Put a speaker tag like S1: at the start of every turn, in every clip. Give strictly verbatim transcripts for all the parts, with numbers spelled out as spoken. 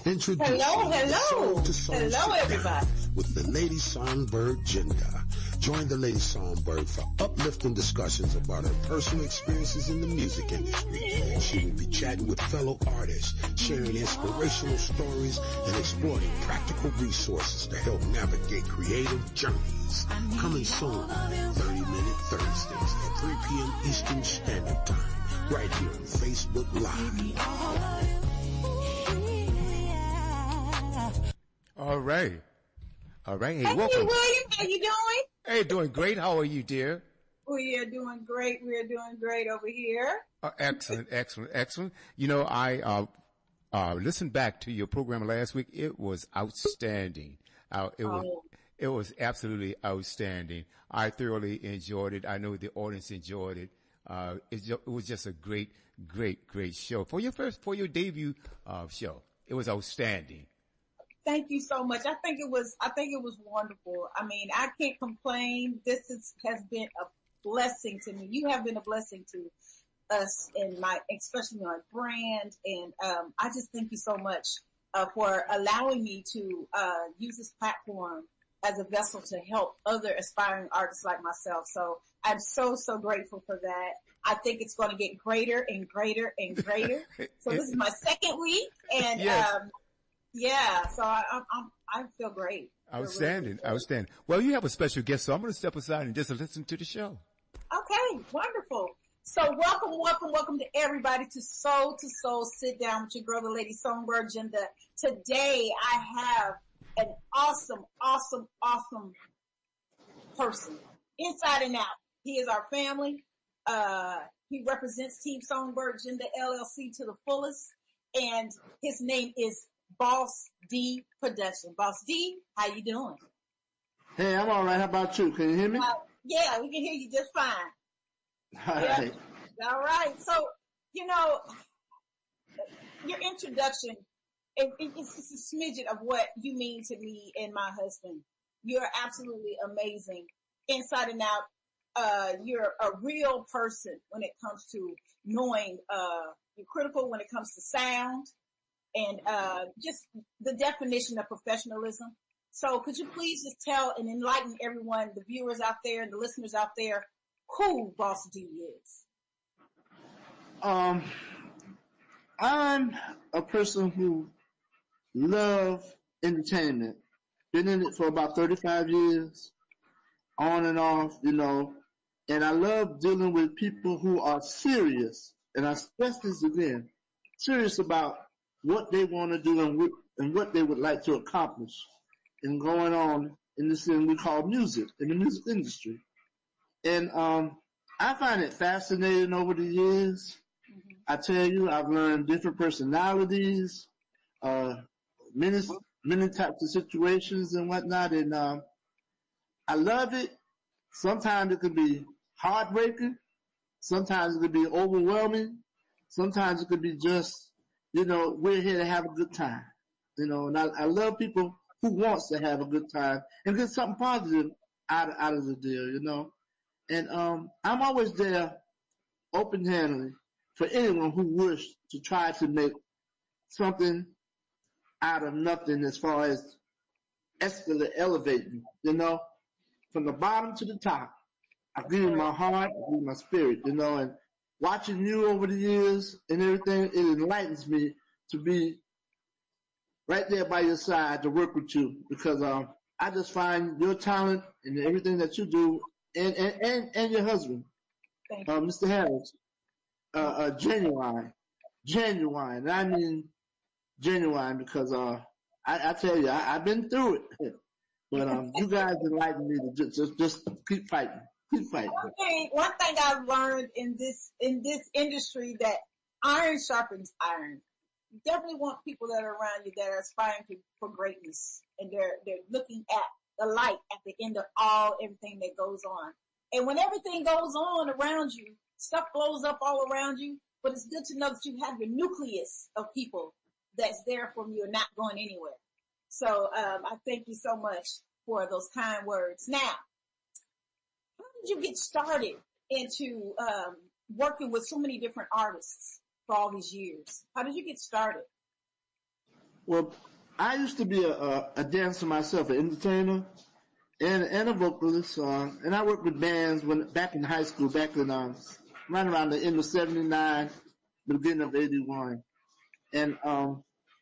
S1: Introducing
S2: hello, hello,
S1: to Song
S2: hello, everybody.
S1: With the Lady Songbird Gender. Join the Lady Songbird for uplifting discussions about her personal experiences in the music industry. She will be chatting with fellow artists, sharing inspirational stories, and exploring practical resources to help navigate creative journeys. Coming soon, thirty minute Thursdays at three p.m. Eastern Standard Time, right here on Facebook Live.
S3: All right. All right. Hey,
S2: hey,
S3: welcome.
S2: William, how you doing?
S3: Hey, doing great. How are you, dear?
S2: We are doing great. We are doing great over here.
S3: Uh, excellent, excellent, excellent. You know, I uh, uh, listened back to your program last week. It was outstanding. Uh, it was,
S2: Oh.
S3: it was absolutely outstanding. I thoroughly enjoyed it. I know the audience enjoyed it. Uh, it, ju- it was just a great, great, great show for your first, for your debut uh, show. It was outstanding.
S2: Thank you so much. I think it was, I think it was wonderful. I mean, I can't complain. This is, has been a blessing to me. You have been a blessing to us and my, especially my brand. And, um, I just thank you so much, uh, for allowing me to, uh, use this platform as a vessel to help other aspiring artists like myself. So I'm so, so grateful for that. I think it's going to get greater and greater and greater. So this is my second week and,
S3: Yes.
S2: um, yeah, so I, I'm, I'm, I feel great. I feel
S3: Outstanding,
S2: really great.
S3: outstanding. Well, you have a special guest, so I'm going to step aside and just listen to the show.
S2: Okay, wonderful. So welcome, welcome, welcome to everybody to Soul to Soul Sit Down with your girl, the Lady Songbird Gender. Today I have an awesome, awesome, awesome person, inside and out. He is our family. Uh, he represents Team Songbird Gender L L C to the fullest, and his name is Boss D Production. Boss D, how you doing?
S4: Hey, I'm all right. How about you? Can you hear me?
S2: Uh, yeah, we can hear you just fine.
S4: All
S2: Yeah.
S4: right.
S2: All right. So, you know, your introduction, it, it, it's just a smidget of what you mean to me and my husband. You're absolutely amazing, inside and out. Uh, you're a real person when it comes to knowing. Uh, you're critical when it comes to sound. And uh, just the definition of professionalism. So could you please just tell and enlighten everyone, the viewers out there and the listeners out there, who Boss D is?
S4: Um, I'm a person who loves entertainment. Been in it for about thirty-five years, on and off, you know. And I love dealing with people who are serious. And I stress this again, serious about what they want to do and what, and what they would like to accomplish and going on in this thing we call music, in the music industry. And um I find it fascinating over the years. Mm-hmm. I tell you, I've learned different personalities, uh many many types of situations and whatnot, and um I love it. Sometimes it can be heartbreaking, sometimes it can be overwhelming, sometimes it could be just, you know, we're here to have a good time. You know, and I, I love people who wants to have a good time and get something positive out of, out of the deal, you know. And um I'm always there open-handedly for anyone who wishes to try to make something out of nothing as far as escalate, elevating, you know, from the bottom to the top. I give you my heart, I give you my spirit, you know, and watching you over the years and everything, it enlightens me to be right there by your side to work with you because um, I just find your talent and everything that you do and, and, and, and your husband, uh, Mister Harris, uh, uh, genuine, genuine. And I mean genuine because uh, I, I tell you, I, I've been through it. But um, you guys enlighten me to just, just, just keep fighting. Keep fighting.
S2: One thing, one thing I've learned in this in this industry that iron sharpens iron. You definitely want people that are around you that are aspiring to, for greatness, and they're they're looking at the light at the end of all everything that goes on. And when everything goes on around you, stuff blows up all around you. But it's good to know that you have your nucleus of people that's there for you and not going anywhere. So um, I thank you so much for those kind words. Now, how did you get started into um, working with so many different artists for all these years? How did you get started?
S4: Well, I used to be a, a, a dancer myself, an entertainer, and and a vocalist. Uh, and I worked with bands when back in high school, back in um, right around the end of seventy-nine, beginning of eighty-one. And um,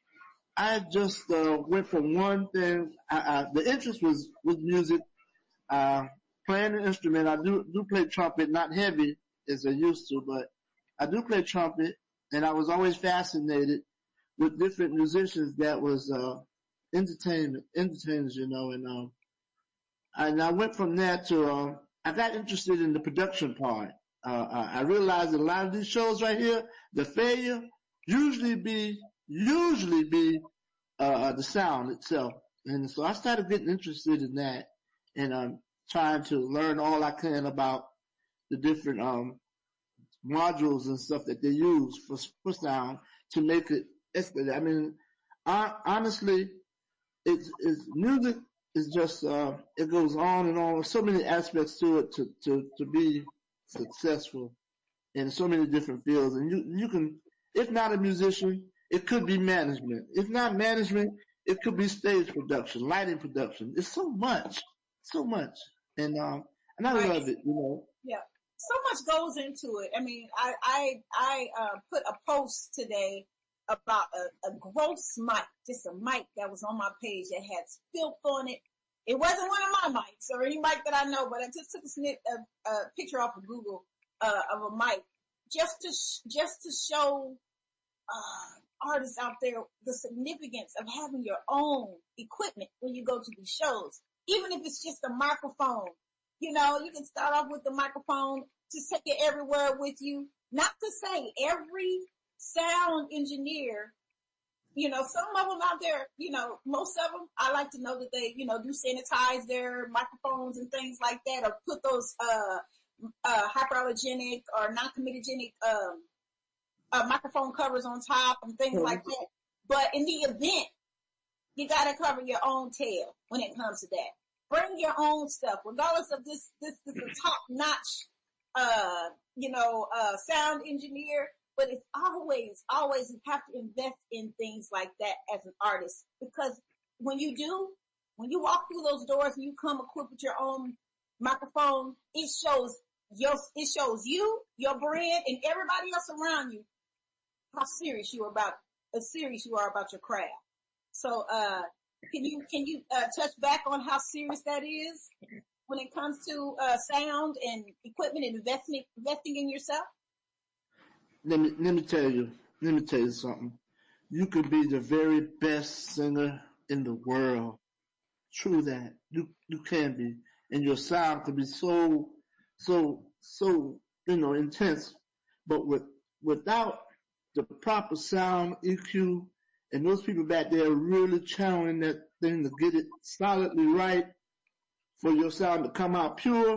S4: I just uh, went from one thing. I, I, the interest was was music, uh, playing an instrument. I do do play trumpet, not heavy as I used to, but I do play trumpet. And I was always fascinated with different musicians that was uh, entertainment entertainers, you know. And um, and I went from there to um, I got interested in the production part. Uh, I realized that a lot of these shows right here, the failure usually be usually be uh, the sound itself. And so I started getting interested in that, and um, trying to learn all I can about the different um, modules and stuff that they use for, for sound to make it. I mean, I, honestly, it's, it's music is just uh, it goes on and on. So many aspects to it to to to be successful in so many different fields. And you you can, if not a musician, it could be management. If not management, it could be stage production, lighting production. It's so much, so much, and um, and I
S2: Right.
S4: love it. You know.
S2: Yeah. So much goes into it. I mean, I I I uh, put a post today about a, a gross mic, just a mic that was on my page that had filth on it. It wasn't one of my mics or any mic that I know, but I just took a snip, a, a picture off of Google uh, of a mic just to sh- just to show uh, artists out there the significance of having your own equipment when you go to these shows, even if it's just a microphone. You know, you can start off with the microphone, just take it everywhere with you. Not to say every sound engineer, you know, some of them out there, you know, most of them, I like to know that they, you know, do sanitize their microphones and things like that, or put those uh, uh, hyperallergenic or non-comedogenic um, uh, microphone covers on top and things like that. But in the event, you got to cover your own tail when it comes to that. Bring your own stuff, regardless of this, this, this is a top-notch, uh, you know, uh, sound engineer. But it's always, always you have to invest in things like that as an artist, because when you do, when you walk through those doors and you come equipped with your own microphone, it shows your, it shows you, your brand, and everybody else around you how serious you are about, as serious you are about your craft. So, uh, can you can you uh, touch back on how serious that is when it comes to uh, sound and equipment and investing investing in yourself?
S4: Let me let me tell you. Let me tell you something. You could be the very best singer in the world. True that. You you can be, and your sound could be so so so you know intense. But with without the proper sound E Q, and those people back there really channeling that thing to get it solidly right for your sound to come out pure,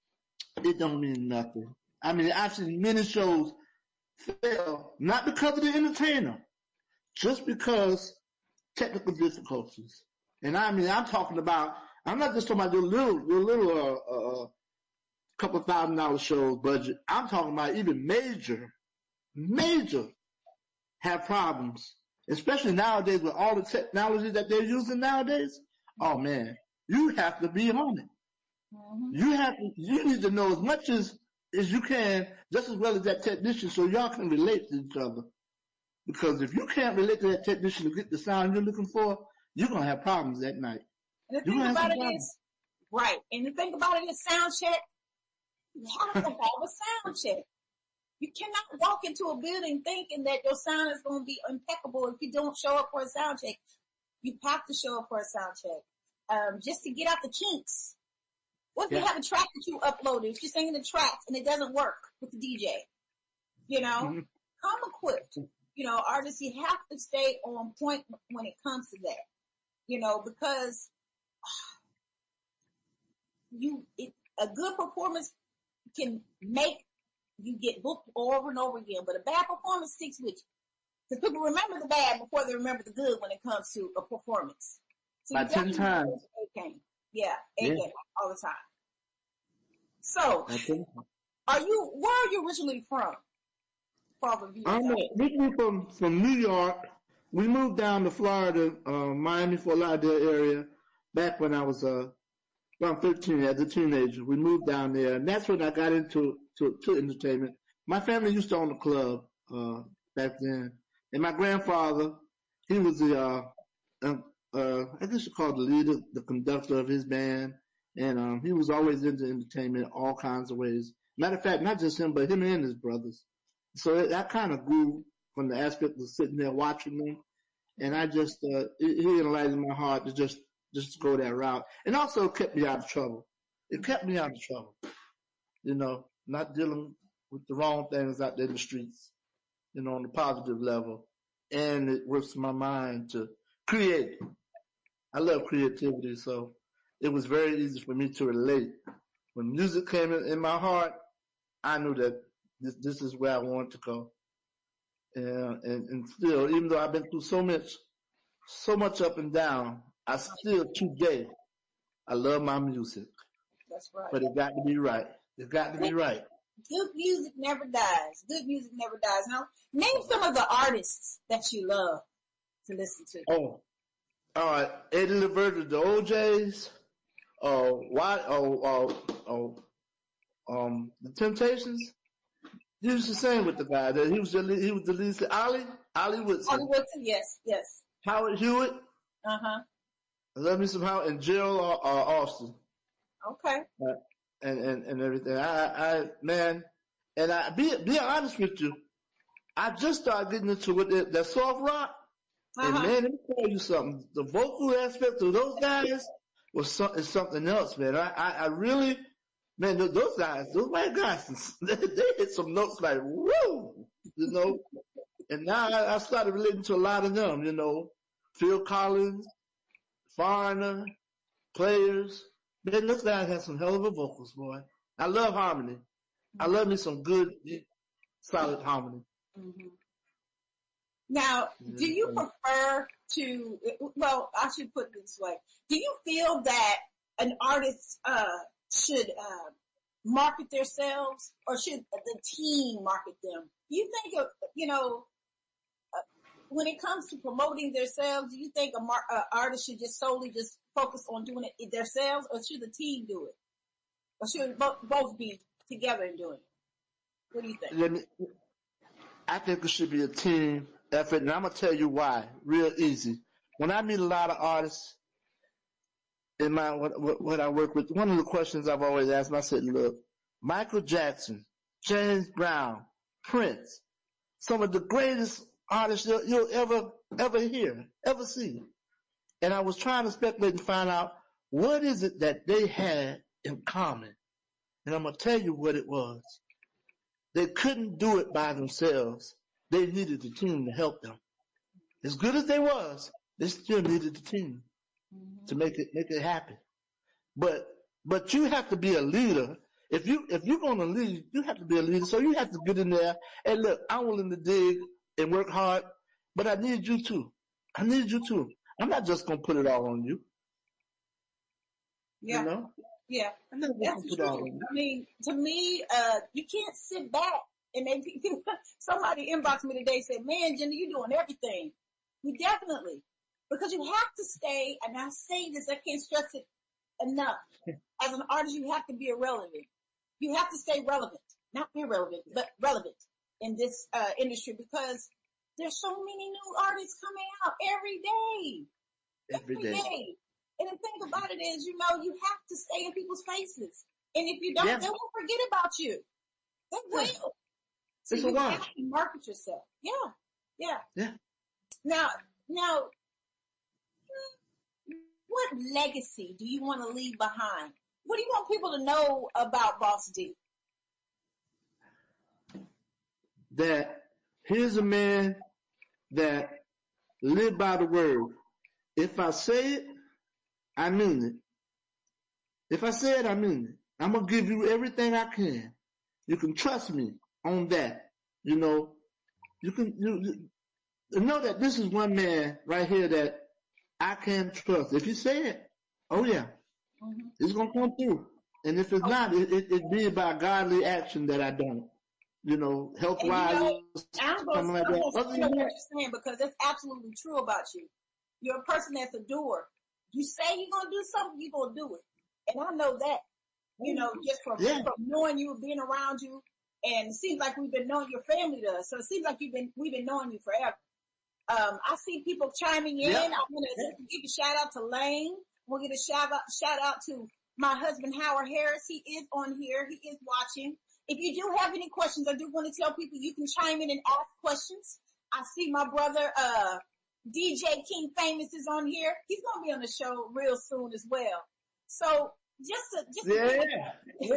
S4: it don't mean nothing. I mean, I've seen many shows fail, not because of the entertainer, just because technical difficulties. And I mean, I'm talking about, I'm not just talking about your little, your little, uh, uh, couple thousand dollar shows budget. I'm talking about even major, major have problems, especially nowadays with all the technology that they're using nowadays. Oh man, you have to be on it. Mm-hmm. You have to, you need to know as much as, as you can, just as well as that technician, so y'all can relate to each other. Because if you can't relate to that technician to get the sound you're looking for, you're going to have problems that night.
S2: And the thing about it is, right, and the thing about it is sound check, you have to have a sound check. You cannot walk into a building thinking that your sound is going to be impeccable if you don't show up for a sound check. You have to show up for a sound check, um, just to get out the kinks. What if yeah. you have a track that you uploaded? If you're singing the tracks and it doesn't work with the D J, you know, mm-hmm. come equipped. You know, artists, you have to stay on point when it comes to that, you know, because you, it, a good performance can make you get booked over and over again, but a bad performance sticks with you. Because people remember the bad before they remember the good when it comes to a performance. So
S4: By ten times.
S2: A-game. Yeah, A-game yeah. all the time. So, are you, where are you originally from?
S4: I'm originally from, from New York. we moved down to Florida, uh, Miami, Fort Lauderdale area back when I was uh, around thirteen as a teenager. We moved down there, and that's when I got into to, to entertainment. My family used to own a club uh, back then, and my grandfather, he was the uh, uh, uh, I guess you call it the leader, the conductor of his band, and um, he was always into entertainment all kinds of ways. Matter of fact, not just him, but him and his brothers. So it, I kind of grew from the aspect of sitting there watching them, and I just uh, it, he enlightened my heart to just just go that route, and also kept me out of trouble. It kept me out of trouble, you know, not dealing with the wrong things out there in the streets, you know, on the positive level, and it works my mind to create. I love creativity, so it was very easy for me to relate. When music came in, in my heart, I knew that this this is where I wanted to go. And, and and still, even though I've been through so much, so much up and down, I still today, I love my music.
S2: That's right.
S4: But it got to be right. It got to be right.
S2: Good music never dies. Good music never dies. Now, name some of the artists that you love to listen to.
S4: Oh, all right. Eddie Levert, the O Js. Oh, why? Oh, oh, oh, um, the Temptations. He used to sing with the guy. That he was the he was the lead. Ollie, Ollie Woodson.
S2: Ollie Woodson, yes, yes.
S4: Howard Hewitt.
S2: Uh huh.
S4: I love me some Howard and Jill uh, uh, Austin.
S2: Okay.
S4: Uh, and, and and everything. I I man, and I be be honest with you, I just started getting into what that, that soft rock.
S2: Uh-huh.
S4: And man, let me tell you something. The vocal aspect of those guys was some, is something else, man. I, I I really. Man, those guys, those white guys, they, they hit some notes like, woo, you know. And now I, I started relating to a lot of them, you know. Phil Collins, Foreigner, Players. Man, those guys have some hell of a vocals, boy. I love harmony. I love me some good, solid harmony.
S2: Mm-hmm. Now, do you prefer to, well, I should put it this way. Do you feel that an artist, uh, should uh, market themselves, or should the team market them? Do you think, of, you know, uh, when it comes to promoting themselves, do you think a mar- uh, artist should just solely just focus on doing it themselves, or should the team do it? Or should both, both be together and doing it? What do you think?
S4: Let me, I think it should be a team effort, and I'm going to tell you why. Real easy. When I meet a lot of artists, in my what, what, what I work with, one of the questions I've always asked them, I said, look, Michael Jackson, James Brown, Prince, some of the greatest artists you'll, you'll ever, ever hear, ever see. And I was trying to speculate and find out what is it that they had in common. And I'm going to tell you what it was. They couldn't do it by themselves. They needed the team to help them. As good as they was, they still needed the team to make it make it happen. But but you have to be a leader. If you if you're gonna lead, you have to be a leader. So you have to get in there and look, I'm willing to dig and work hard, but I need you too. I need you too. I'm not just gonna put it all on you.
S2: Yeah.
S4: You know?
S2: Yeah.
S4: I'm not just
S2: That's
S4: gonna put it all
S2: true.
S4: on you.
S2: I mean, to me, uh, you can't sit back and then somebody inboxed me today and said, man, Jenny, you're doing everything. We definitely. Because you have to stay, and I say this, I can't stress it enough. As an artist, you have to be irrelevant. You have to stay relevant. Not irrelevant, but relevant in this uh, industry, because there's so many new artists coming out every day.
S4: Every day.
S2: day. And the thing about it is, you know, you have to stay in people's faces. And if you don't,
S4: Yeah.
S2: they won't forget about you. They will.
S4: Yeah.
S2: So
S4: It's a
S2: you
S4: watch.
S2: have to market yourself. Yeah. Yeah.
S4: Yeah.
S2: Now, now, what legacy do you want to leave behind? What do you want people to know about Boss D?
S4: That here's a man that lived by the word. If I say it, I mean it. If I say it, I mean it. I'm going to give you everything I can. You can trust me on that. You know, you can you, you know that this is one man right here that I can trust. If you say it, oh yeah,
S2: Mm-hmm.
S4: it's going to come through. And if it's not, it, it, it be by godly action that I don't. you know, health
S2: And you
S4: wise,
S2: know, I'm going
S4: something like
S2: to
S4: that. Other
S2: say
S4: than
S2: what
S4: that,
S2: you're saying because it's absolutely true about you. You're a person that's a doer. You say you're going to do something, you're going to do it. And I know that, you know, just from,
S4: yeah,
S2: from knowing you, being around you. And it seems like we've been knowing your family does. So it seems like you've been, we've been knowing you forever. Um, I see people chiming in.
S4: yeah.
S2: I'm going to give a shout out to Lane. We'll get a shout out, shout out to my husband, Howard Harris. He is on here. He is watching. If you do have any questions, I do want to tell people you can chime in and ask questions. I see my brother, uh, D J King Famous is on here. He's going to be on the show real soon as well. So just to, just to
S4: Yeah. yeah.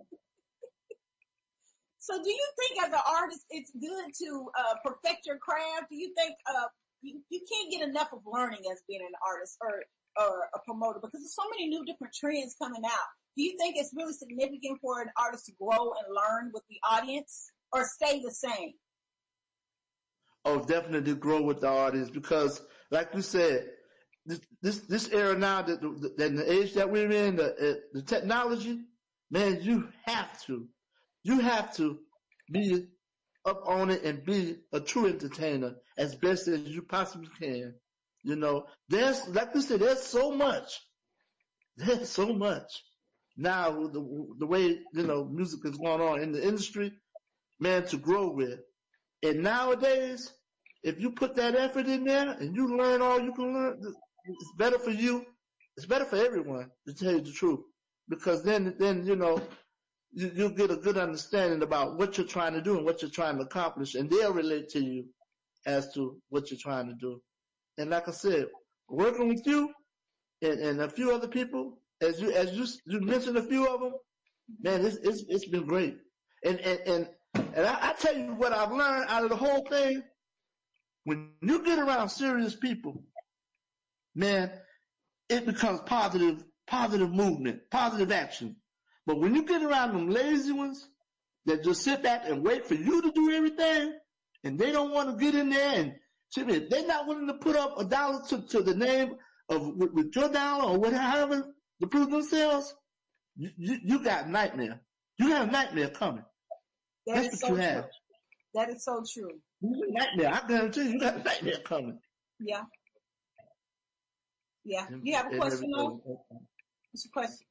S2: So do you think as an artist it's good to uh, perfect your craft? Do you think uh, you, you can't get enough of learning as being an artist or, or a promoter because there's so many new different trends coming out? Do you think it's really significant for an artist to grow and learn with the audience or stay the same?
S4: Oh, definitely grow with the audience because, like you said, this this, this era now, that the, the, the age that we're in, the, uh, the technology, man, you have to. You have to be up on it and be a true entertainer as best as you possibly can. You know, there's, like we said, there's so much. There's so much. Now, the, the way, you know, music is going on in the industry, man, to grow with. And nowadays, if you put that effort in there and you learn all you can learn, it's better for you. It's better for everyone, to tell you the truth. Because then, then, you know, You, you'll get a good understanding about what you're trying to do and what you're trying to accomplish, and they'll relate to you as to what you're trying to do. And like I said, working with you and, and a few other people, as you as you you mentioned a few of them, man, it's it's, it's been great. And and and, and I, I tell you what I've learned out of the whole thing. When you get around serious people, man, it becomes positive positive movement, positive action. But when you get around them lazy ones that just sit back and wait for you to do everything, and they don't want to get in there and if they're not willing to put up a dollar to, to the name of with, with your dollar or whatever to prove themselves, you, you, you got nightmare. You have a nightmare coming.
S2: That
S4: That's
S2: is
S4: what
S2: so
S4: you
S2: true.
S4: have.
S2: That is so true.
S4: You got a nightmare. I guarantee you, you got a nightmare coming.
S2: Yeah. Yeah. You have a
S4: And
S2: question,
S4: everything.
S2: though? What's your question?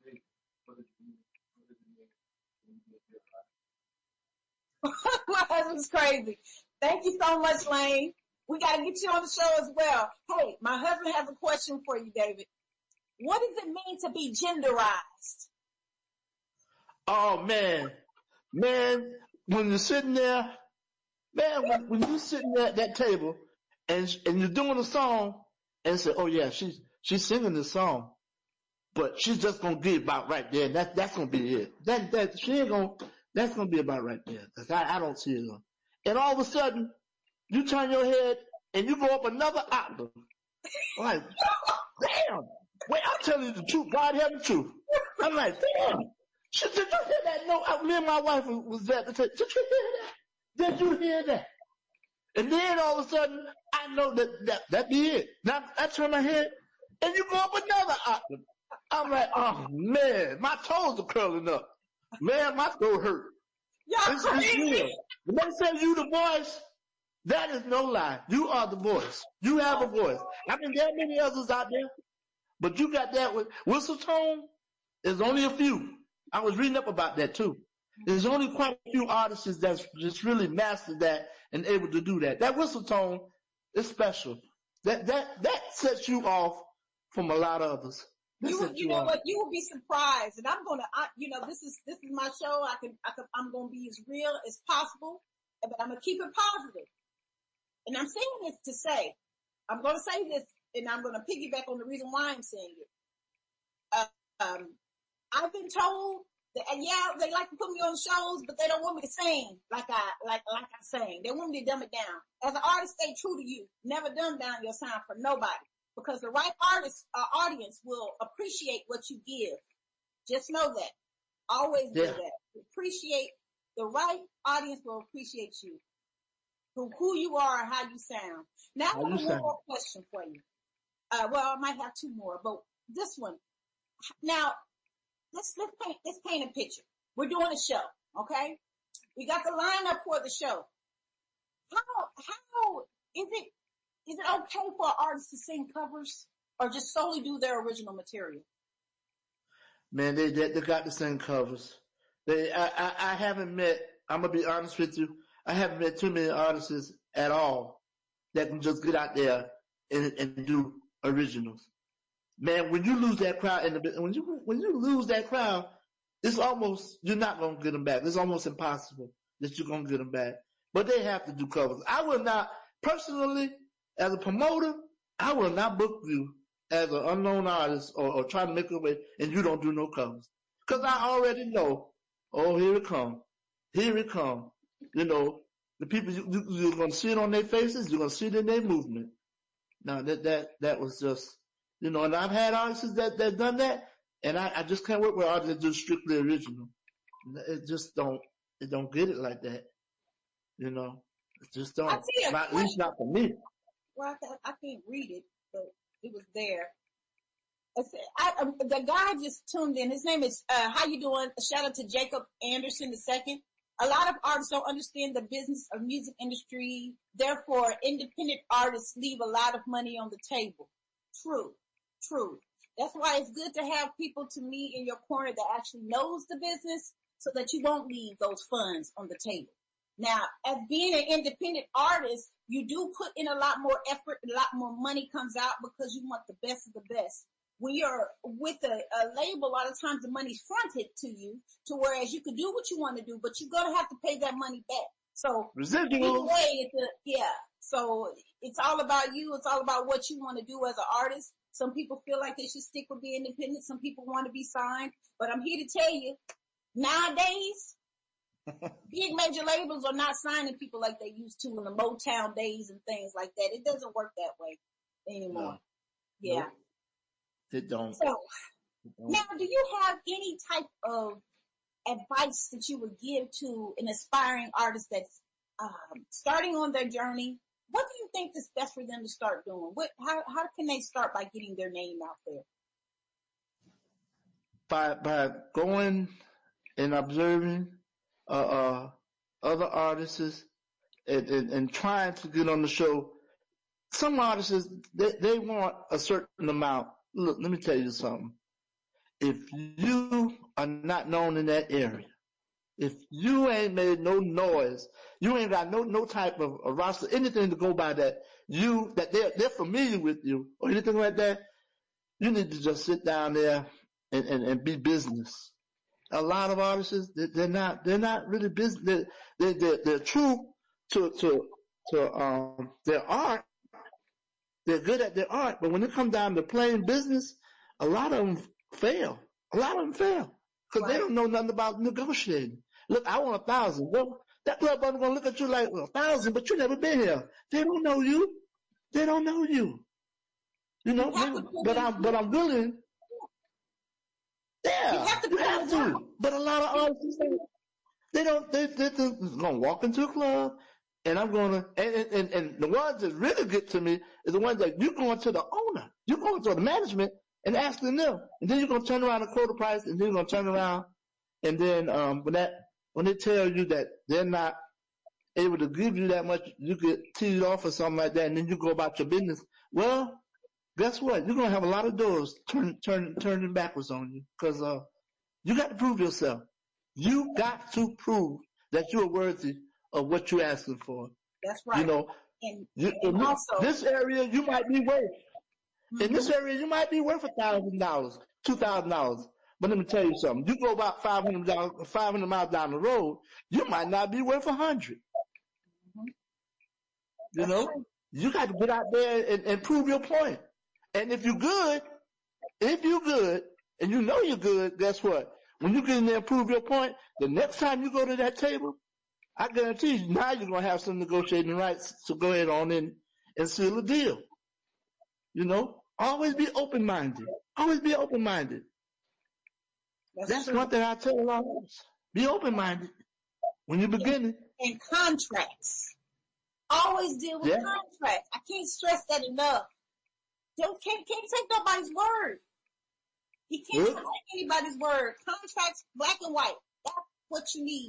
S2: My husband's crazy. Thank you so much, Lane. We got to get you on the show as well. Hey, my husband has a question for you, David. What does it mean to be genderized?
S4: Oh, man. Man, when you're sitting there, man, when, when you're sitting there at that table and and you're doing a song and say, oh, yeah, she's she's singing this song, but she's just going to be about right there. And that, that's going to be it. That, that, she ain't going to, that's going to be about right there. Cause I, I don't see it. And all of a sudden, you turn your head and you go up another octave. Like, damn. Wait, I'm telling you the truth. God help the truth. I'm like, damn. Did you hear that note? I, me and my wife was, was there to say, did you hear that? Did you hear that? And then all of a sudden, I know that that, that be it. Now, I turn my head and you go up another octave. I'm like, oh, man, my toes are curling up. Man, my throat hurt.
S2: Y'all
S4: It's, it's
S2: crazy.
S4: real. When they say you the voice, that is no lie. You are the voice. You have a voice. I mean, there are many others out there, but you got that with whistle tone. There's only a few. I was reading up about that too. There's only quite a few artists that's just really mastered that and able to do that. That whistle tone is special. That that that sets you off from a lot of others. That
S2: You,
S4: sets
S2: you know
S4: off.
S2: what? You will be surprised, and I'm gonna, I, you know, this is this is my show. I can, I can, I'm gonna be as real as possible, but I'm gonna keep it positive. And I'm saying this to say, I'm gonna say this, and I'm gonna piggyback on the reason why I'm saying it. Uh, um, I've been told that, and yeah, they like to put me on shows, but they don't want me to sing like I, like, like I sing. They want me to dumb it down. As an artist, stay true to you. Never dumb down your sound for nobody. Because the right artist, uh, audience will appreciate what you give. Just know that. Always do
S4: Yeah.
S2: that. Appreciate, the right audience will appreciate you. Who, who you are and how you sound. Now I
S4: How
S2: have
S4: you
S2: one
S4: sound.
S2: more question for you. Uh, well, I might have two more, but this one. Now, let's, let's paint, let's paint a picture. We're doing a show, okay? We got the lineup for the show. How how is it is it okay for artists to sing covers or just solely do their original material?
S4: Man, they they, they got to sing covers. They I, I I haven't met. I'm gonna be honest with you. I haven't met too many artists at all that can just get out there and and do originals. Man, when you lose that crowd in the when you when you lose that crowd, it's almost you're not gonna get them back. It's almost impossible that you're gonna get them back. But they have to do covers. I will not personally, as a promoter, I will not book you as an unknown artist or, or try to make a way and you don't do no covers. Because I already know, oh, here it come. Here it come. You know, the people, you, you, you're going to see it on their faces. You're going to see it in their movement. Now, that that that was just, you know, and I've had artists that that done that, and I, I just can't work with artists that do strictly original. It just don't, it don't get it like that. You know, it just don't.
S2: I see it.
S4: Not, at least not for me.
S2: Well, I, can't- I can't read it, but it was there. I, said- I, um, the guy just tuned in. His name is, uh, how you doing? A shout out to Jacob Anderson the second. A lot of artists don't understand the business of music industry. Therefore, independent artists leave a lot of money on the table. True, true. That's why it's good to have people to me in your corner that actually knows the business so that you won't leave those funds on the table. Now, as being an independent artist, you do put in a lot more effort, a lot more money comes out because you want the best of the best. When you're with a, a label, a lot of times the money's fronted to you, to whereas you could do what you want to do, but you're going to have to pay that money back. So, either
S4: Residuals.
S2: way, it's a, yeah. So, it's all about you. It's all about what you want to do as an artist. Some people feel like they should stick with being independent. Some people want to be signed. But I'm here to tell you, nowadays, big major labels are not signing people like they used to in the Motown days and things like that. It doesn't work that way anymore.
S4: No.
S2: Yeah.
S4: Nope. It don't.
S2: So,
S4: It don't.
S2: now, do you have any type of advice that you would give to an aspiring artist that's um, starting on their journey? What do you think is best for them to start doing? What, how, how can they start by getting their name out there?
S4: By by going and observing uh, uh, other artists and, and, and trying to get on the show. Some artists, they, they want a certain amount. Look, let me tell you something. If you are not known in that area, if you ain't made no noise, you ain't got no no type of a roster, anything to go by that you that they're they're familiar with you or anything like that, you need to just sit down there and, and, and be business. A lot of artists, they, they're not they're not really business. They're they're, they're, they're true to to to um their art. They're good at their art, but when it comes down to playing business, a lot of them fail. A lot of them fail because they
S2: Right.
S4: don't know nothing about negotiating. Look, I want a thousand. Well, that club brother gonna look at you like, well, a thousand, but you never been here. They don't know you. They don't know you. You know,
S2: You have to put
S4: but
S2: in
S4: I'm but I'm willing. Yeah,
S2: You have to
S4: you
S2: put
S4: have
S2: in
S4: to.
S2: work.
S4: But a lot of artists, they don't. They they they gonna walk into a club, and I'm gonna and and and, and the ones that really get to me is the ones that you going to the owner, you going to the management and asking them, and then you're gonna turn around and quote a price, and then you're gonna turn around, and then um when that when they tell you that they're not able to give you that much, you get teed off or something like that, and then you go about your business. Well, guess what? You're gonna have a lot of doors turn turn turning backwards on you because uh you got to prove yourself. You got to prove that you're worthy of what you're asking for.
S2: That's right.
S4: You know,
S2: and,
S4: you,
S2: and
S4: in
S2: also,
S4: this area you might be worth. In
S2: Mhm.
S4: this area you might be worth a thousand dollars, two thousand dollars. But let me tell you something. You go about five hundred dollars, five hundred miles down the road, you might not be worth a hundred.
S2: Mhm.
S4: You
S2: That's
S4: know,
S2: right.
S4: you got to get out there and, and prove your point. And if you're good, if you're good, and you know you're good, guess what? When you get in there and prove your point, the next time you go to that table, I guarantee you, now you're going to have some negotiating rights. So go ahead on in and seal a deal. You know, always be open-minded. Always be open-minded.
S2: That's,
S4: That's
S2: true.
S4: one thing I tell a lot of us. Be open-minded when you're beginning.
S2: And contracts. Always deal with
S4: Yeah.
S2: contracts. I can't stress that enough. Don't can't can't take nobody's word. You can't
S4: Good.
S2: take anybody's word. Contracts, black and white. That's what you need.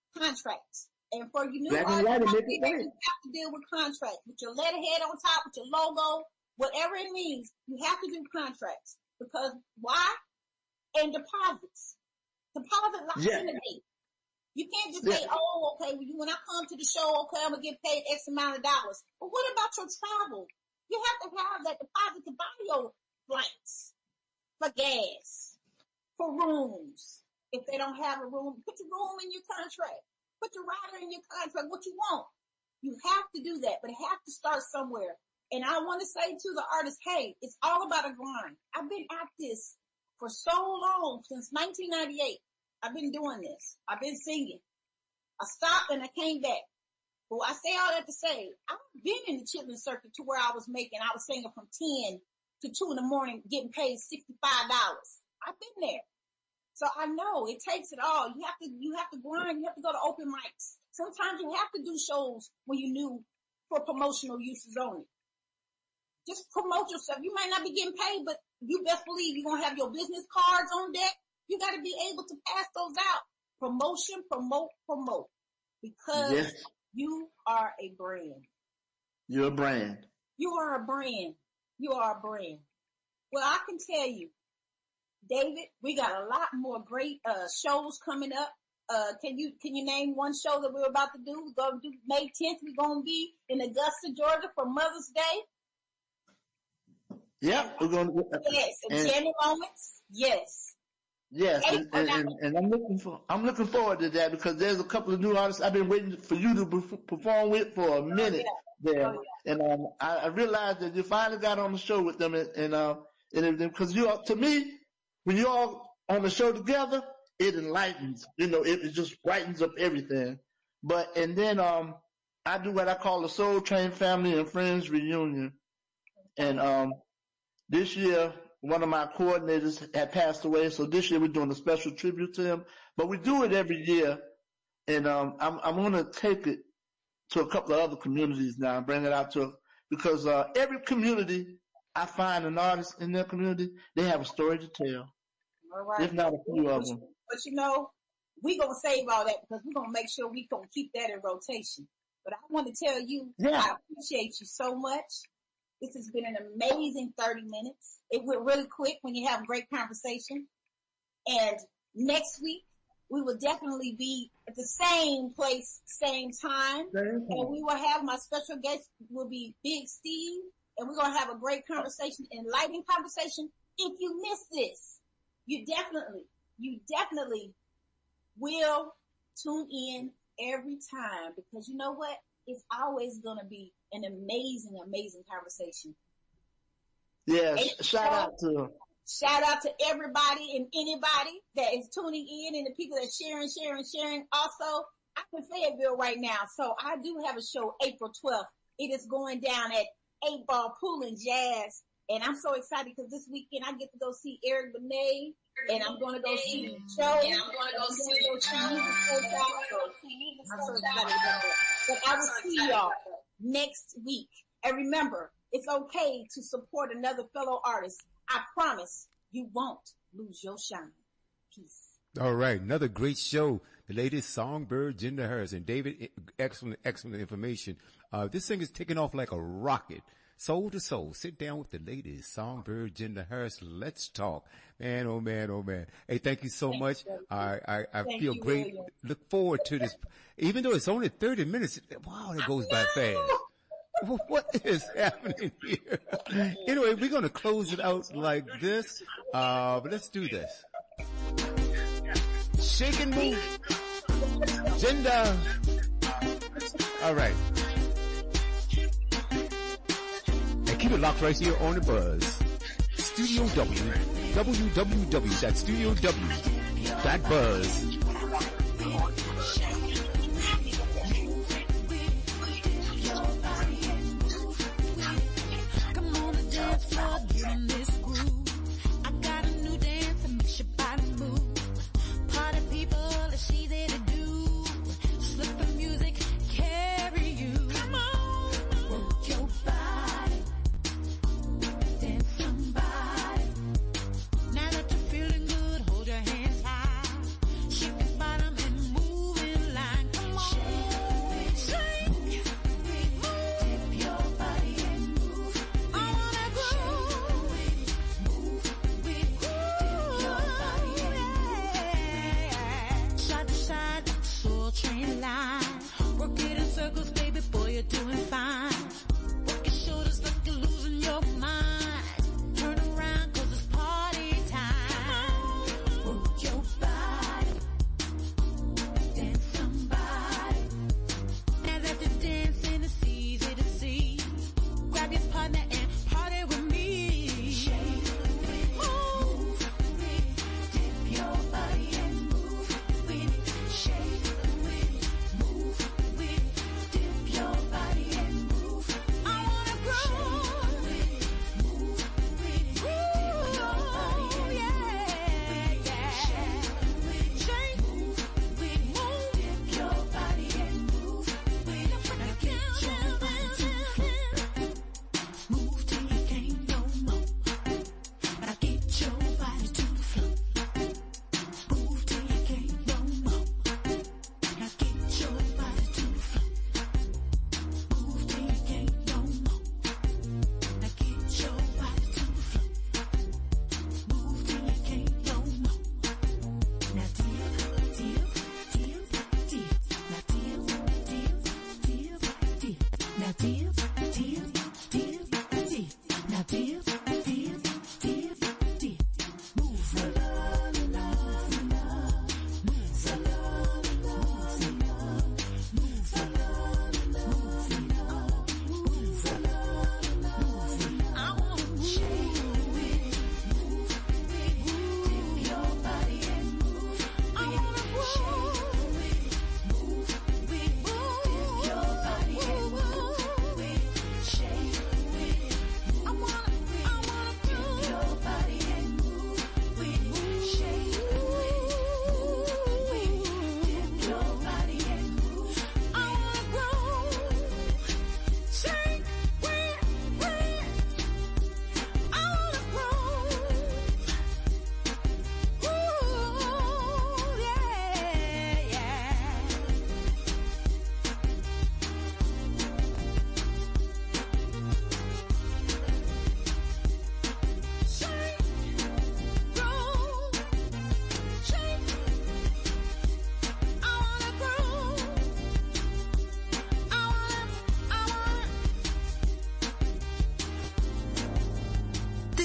S2: contracts. And for you new
S4: Black and
S2: artists,
S4: white, make it
S2: you
S4: right.
S2: have to deal with contracts. With your letterhead on top, with your logo, whatever it means, you have to do contracts. Because why? And deposits. Deposit locks
S4: Yeah.
S2: in the date. You can't just
S4: Yeah.
S2: say, oh, okay, when I come to the show, okay, I'm going to get paid X amount of dollars. But what about your travel? You have to have that deposit to buy your flights, for gas, for rooms. If they don't have a room, put your room in your contract. Put your rider in your contract, what you want. You have to do that, but it has to start somewhere. And I want to say to the artists, hey, it's all about a grind. I've been at this for so long, since nineteen ninety-eight. I've been doing this. I've been singing. I stopped and I came back. But I say all that to say, I've been in the chitlin circuit to where I was making, I was singing from ten to two in the morning, getting paid sixty-five dollars. I've been there. So I know it takes it all. You have to, you have to grind. You have to go to open mics. Sometimes you have to do shows when you new for promotional uses only. Just promote yourself. You might not be getting paid, but you best believe you're going to have your business cards on deck. You got to be able to pass those out. Promotion, promote, promote. Because
S4: Yes.
S2: you are a brand.
S4: You're a brand.
S2: You are a brand. You are a brand. Well, I can tell you, David, we got a lot more great uh, shows coming up. Uh, can you can you name one show that we're about to do? We're going to do May tenth. We're going to be in Augusta, Georgia for Mother's Day.
S4: Yep, we're gonna.
S2: Yes, and
S4: and-
S2: Jamming Moments. Yes.
S4: Yes, and, and, and, and I'm looking for I'm looking forward to that because there's a couple of new artists I've been waiting for you to perf- perform with for a minute there,
S2: Oh,
S4: and um, I, I realized that you finally got on the show with them, and and uh, and because you are, to me, when you're all on the show together, it enlightens, you know, it, it just brightens up everything. But and then um, I do what I call the Soul Train Family and Friends Reunion, and um, this year. One of my coordinators had passed away, so this year we're doing a special tribute to him. But we do it every year, and um, I'm, I'm going to take it to a couple of other communities now and bring it out to because uh, every community I find an artist in their community, they have a story to tell,
S2: All right.
S4: if not a few of
S2: But,
S4: them.
S2: but you know, we're going to save all that because we're going to make sure we going to keep that in rotation. But I want to tell you,
S4: Yeah.
S2: I appreciate you so much. This has been an amazing thirty minutes. It went really quick when you have a great conversation. And next week, we will definitely be at the same place, same time. And we will have my special guest will be Big Steve. And we're going to have a great conversation, enlightening conversation. If you miss this, you definitely, you definitely will tune in every time because you know what? It's always going to be an amazing, amazing conversation.
S4: Yes,
S2: And
S4: shout
S2: so,
S4: out to
S2: Shout out to everybody and anybody that is tuning in and the people that are sharing, sharing, sharing. Also, I'm in Fayetteville right now, so I do have a show April twelfth. It is going down at eight Ball Pool and Jazz, and I'm so excited because this weekend I get to go see Eric Benet, and I'm going to go see Joe, and I'm going to go see Music Soul. I'm so excited about that. But I will see y'all next week. And remember, it's okay to support another fellow artist. I promise you won't lose your shine. Peace.
S3: All right, another great show. The latest Songbird, Jenda Harrison. David, excellent, excellent information. Uh, this thing is taking off like a rocket. Soul to soul. Sit down with the latest Songbird, Jenda Harrison. Let's talk. Man, oh man, oh man. Hey, thank you so
S2: Thank
S3: much.
S2: you.
S3: I, I, I
S2: Thank
S3: feel
S2: you,
S3: great.
S2: William.
S3: Look forward to this. Even though it's only thirty minutes, wow, it goes by fast. What is happening here? Anyway, we're going to close it out like this. Uh, but let's do this. Shake and move. Jenda. All right. And keep it locked right here on the Buzz. Studio W. w w w dot studio w dot buzz.
S5: Now that you're feeling good, hold your hands high. Shake your bottom and move.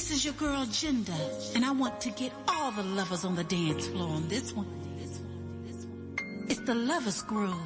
S5: This is your girl, Jinder, and I want to get all the lovers on the dance floor on this one. It's the Lover's Groove.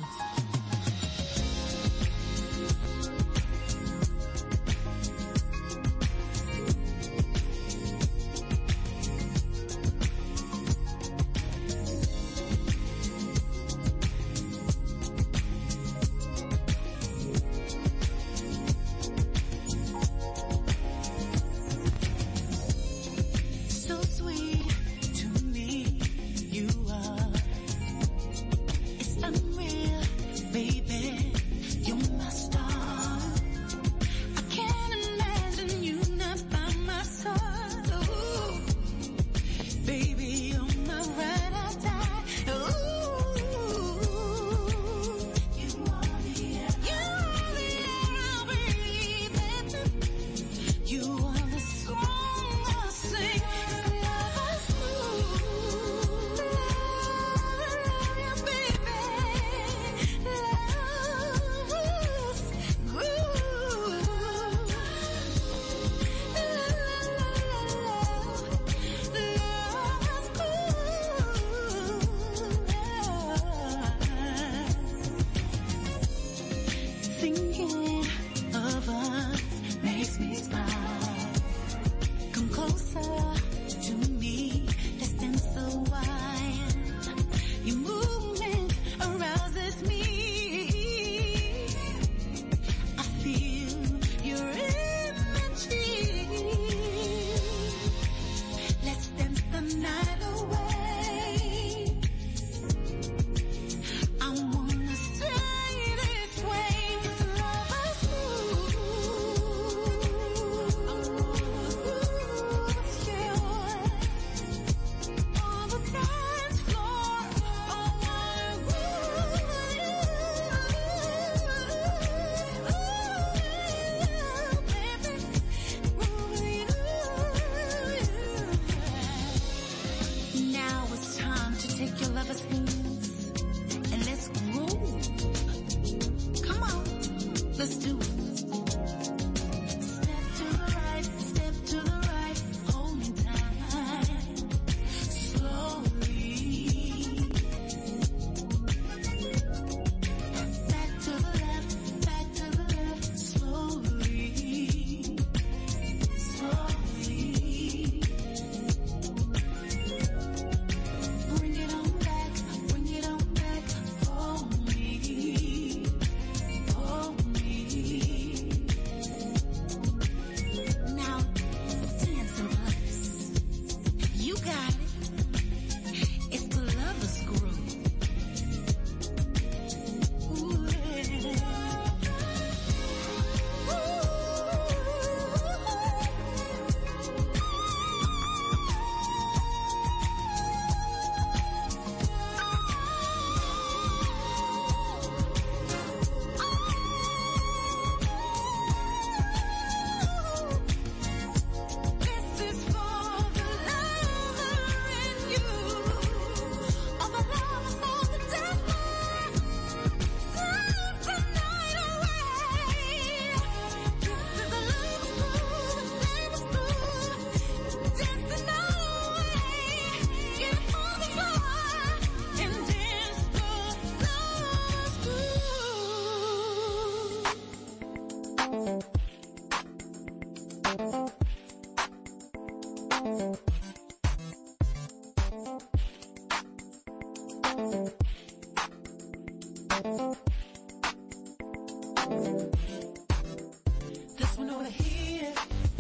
S5: This one over here,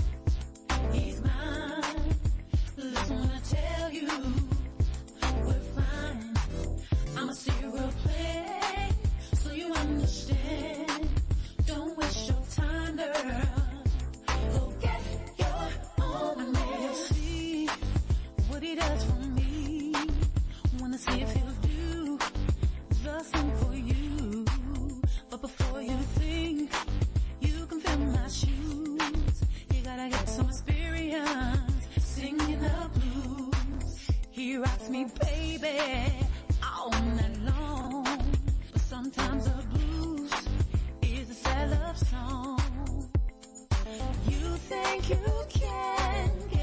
S5: he's mine. Listen when I tell you, we're fine. I'ma see you real play, so you understand. Don't waste your time, girl. Go get your own man. See what he does for me. Wanna see if he'll do the same for you. But before you think you can fill my shoes, you gotta get some experience singing the blues. He rocks me, baby, all night long. But sometimes the blues is a sad love song. You think you can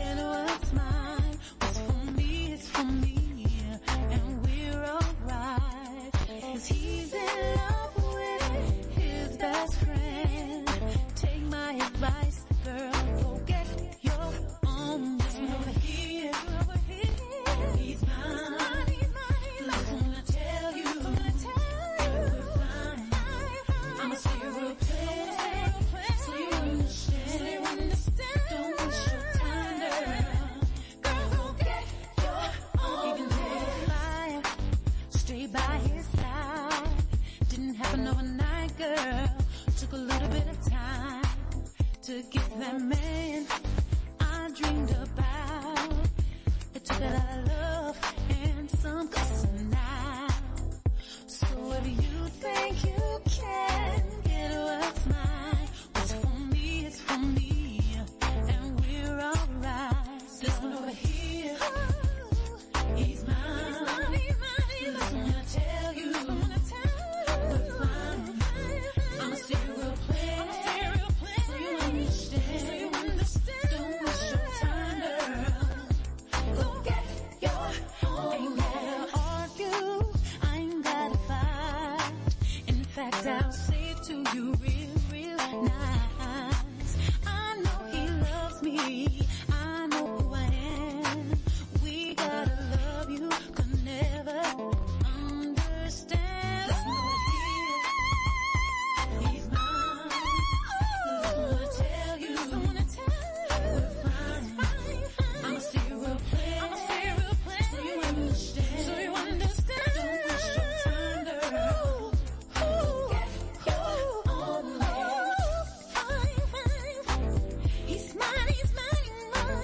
S5: to get that man I dreamed about. It took a lot of love and some cussing out. So if you think you can get what's mine, what's for me is for me, and we're alright. This one over here, he's mine. He's mine, he's mine, he's mine. Listen, I'm gonna tell you, I'm gonna tell you, we're fine. I'm a serial player, I'm a serial player. So you understand, so you understand. Don't waste your time, girl. Go get your own. Ain't gotta argue, I ain't gotta fight. In fact, I'll say it to you real, real nice. I know he loves me, I know who I am. We gotta love you, could never understand. Listen, over here, he's mine. Listen, I wanna tell you, I wanna tell you, we're fine. I'm a serial player, I'm a serial player. So you understand, so you understand. Don't waste your time, girl. Go get your own man. He's mine, he's mine, he's mine.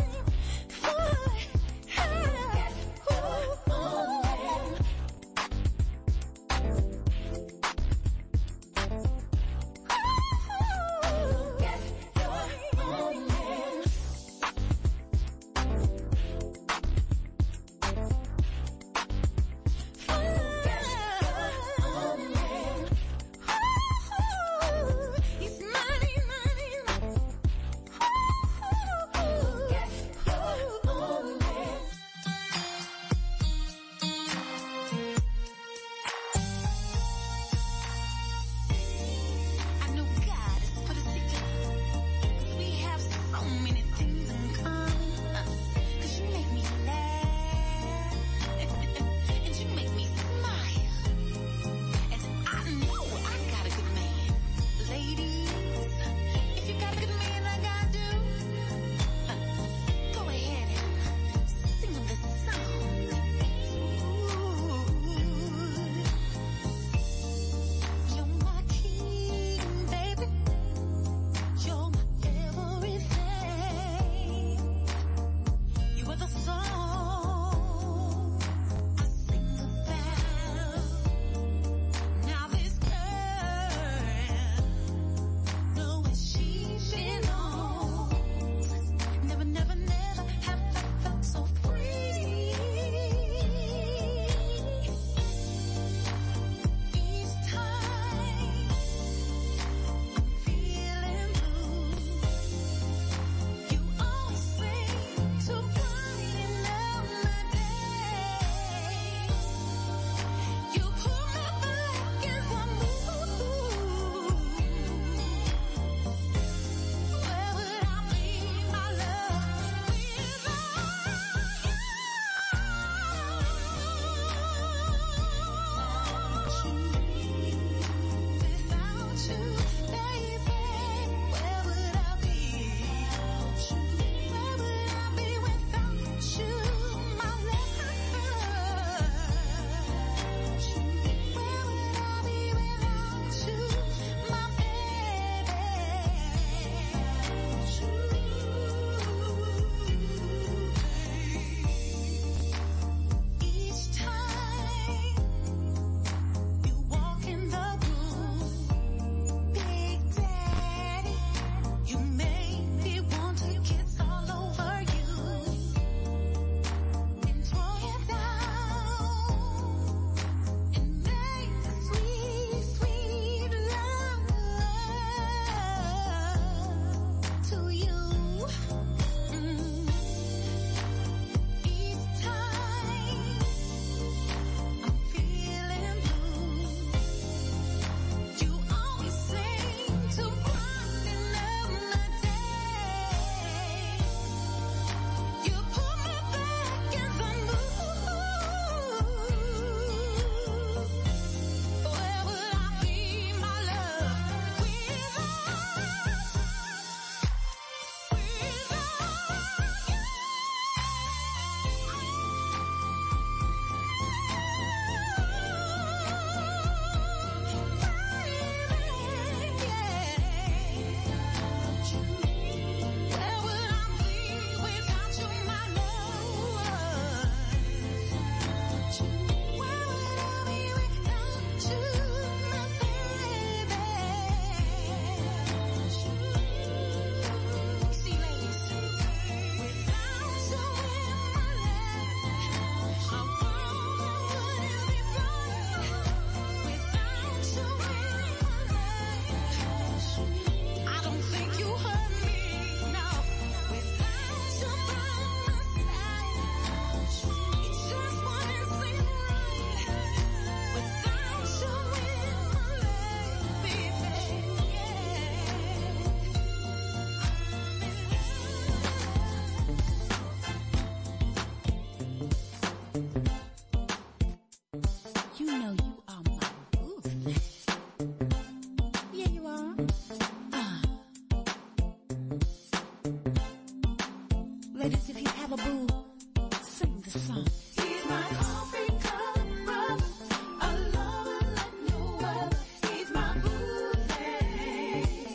S5: Ladies, if you have a boo, sing the song. He's my coffee cup brother, a lover like no other. He's my boo thing.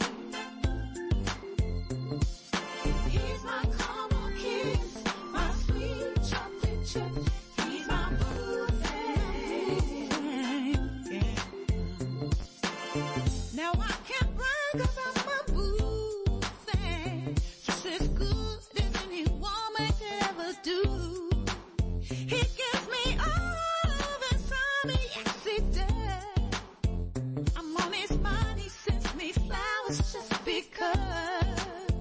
S5: He's my caramel kiss, my sweet chocolate chip. He's my boo thing. Now I can't brag about my boo thing. Just as good as any woman could ever do. He gives me all the time, yes he does. I'm on his mind, he sends me flowers just because.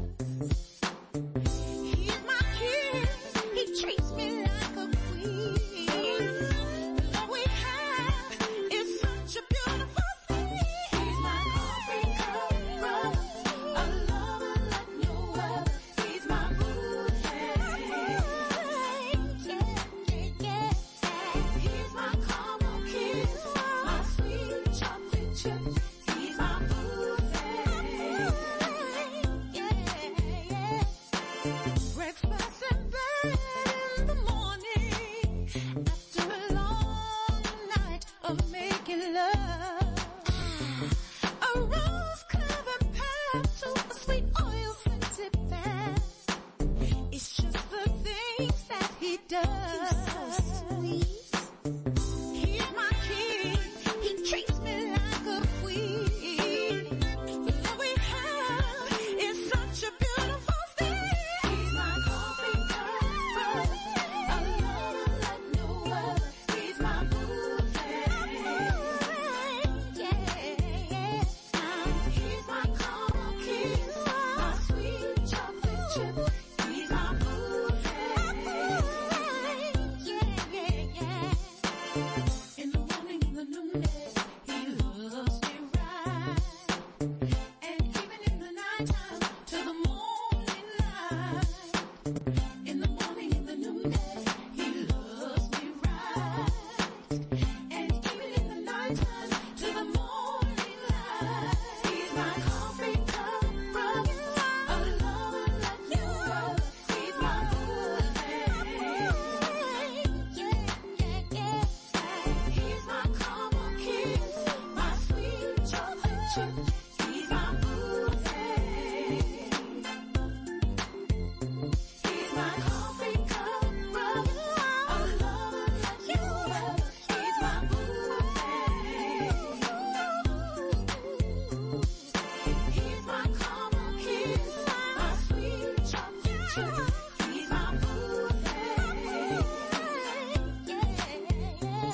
S5: He's my king, he treats me like a queen. The love we have is such a beautiful thing. He's my coffee cup brother, a lover like no other. He's my boo thing. Yeah, yeah, yeah. He's my caramel kiss, my sweet chocolate chip. He's my boo thing. Yeah, yeah. Breakfast in bed in the morning after a long night of making love. A rose-covered path to a sweet oil-scented bath. It's just the things that he does. He's my king, he treats me like a queen. The love we have is such a beautiful thing. He's my coffee cup brother, a lover like no other. He's my boo thing. Yeah, yeah. He's my caramel kiss, my sweet chocolate chip. He's my boo thing. Yeah, yeah, yeah. In the morning, in the noonday, he loves me right. And even in the nighttime, to the morning light. In the morning, in the noonday, he loves me right. And even in the nighttime, to the morning light. He's my coffee cup brother, a lover like no other. He's my boo thing. Yeah, yeah, yeah. He's my caramel kiss, my sweet chocolate chip. He's my boo thing. He's my coffee cup brother, a lover like no other. He's my boo thing. He's my caramel kiss, my sweet chocolate chip. He's my boo thing. Yeah, yeah.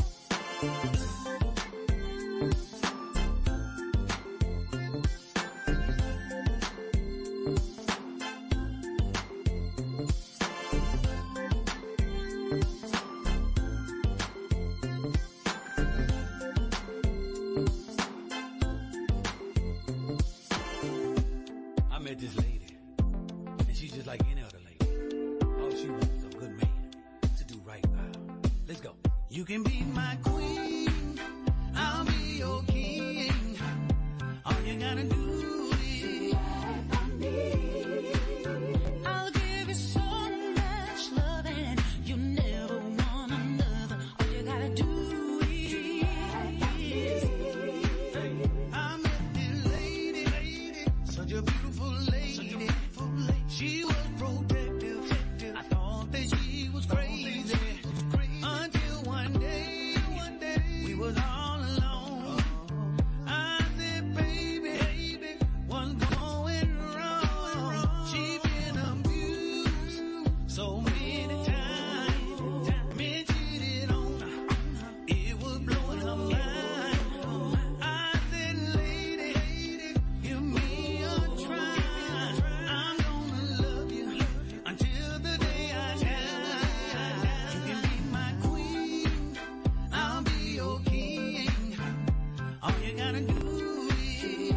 S6: I met this lady, and she's just like any other lady. All she wants is a good man to do right by her. Let's go. You can be my queen, I'll be your king. All you gotta do is I'll give you so much loving, you never want another. All you gotta do is I met this lady, such a beautiful lady. She was protective. I thought that she was crazy. Until one day, we was all alone. I said, baby, what's going wrong? She been abused so many times. Men cheated on her. It was blowing her mind. I said, lady, give me a try. I'm gonna love you until the day I die. You can be my queen, I'll be your king. All you gotta do is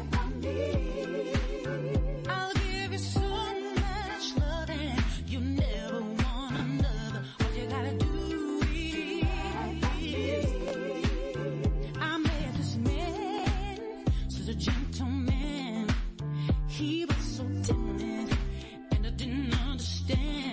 S6: I'll give you so much loving, you never want another. All you gotta do is I met this man, such a gentleman. He was so timid, and I didn't understand.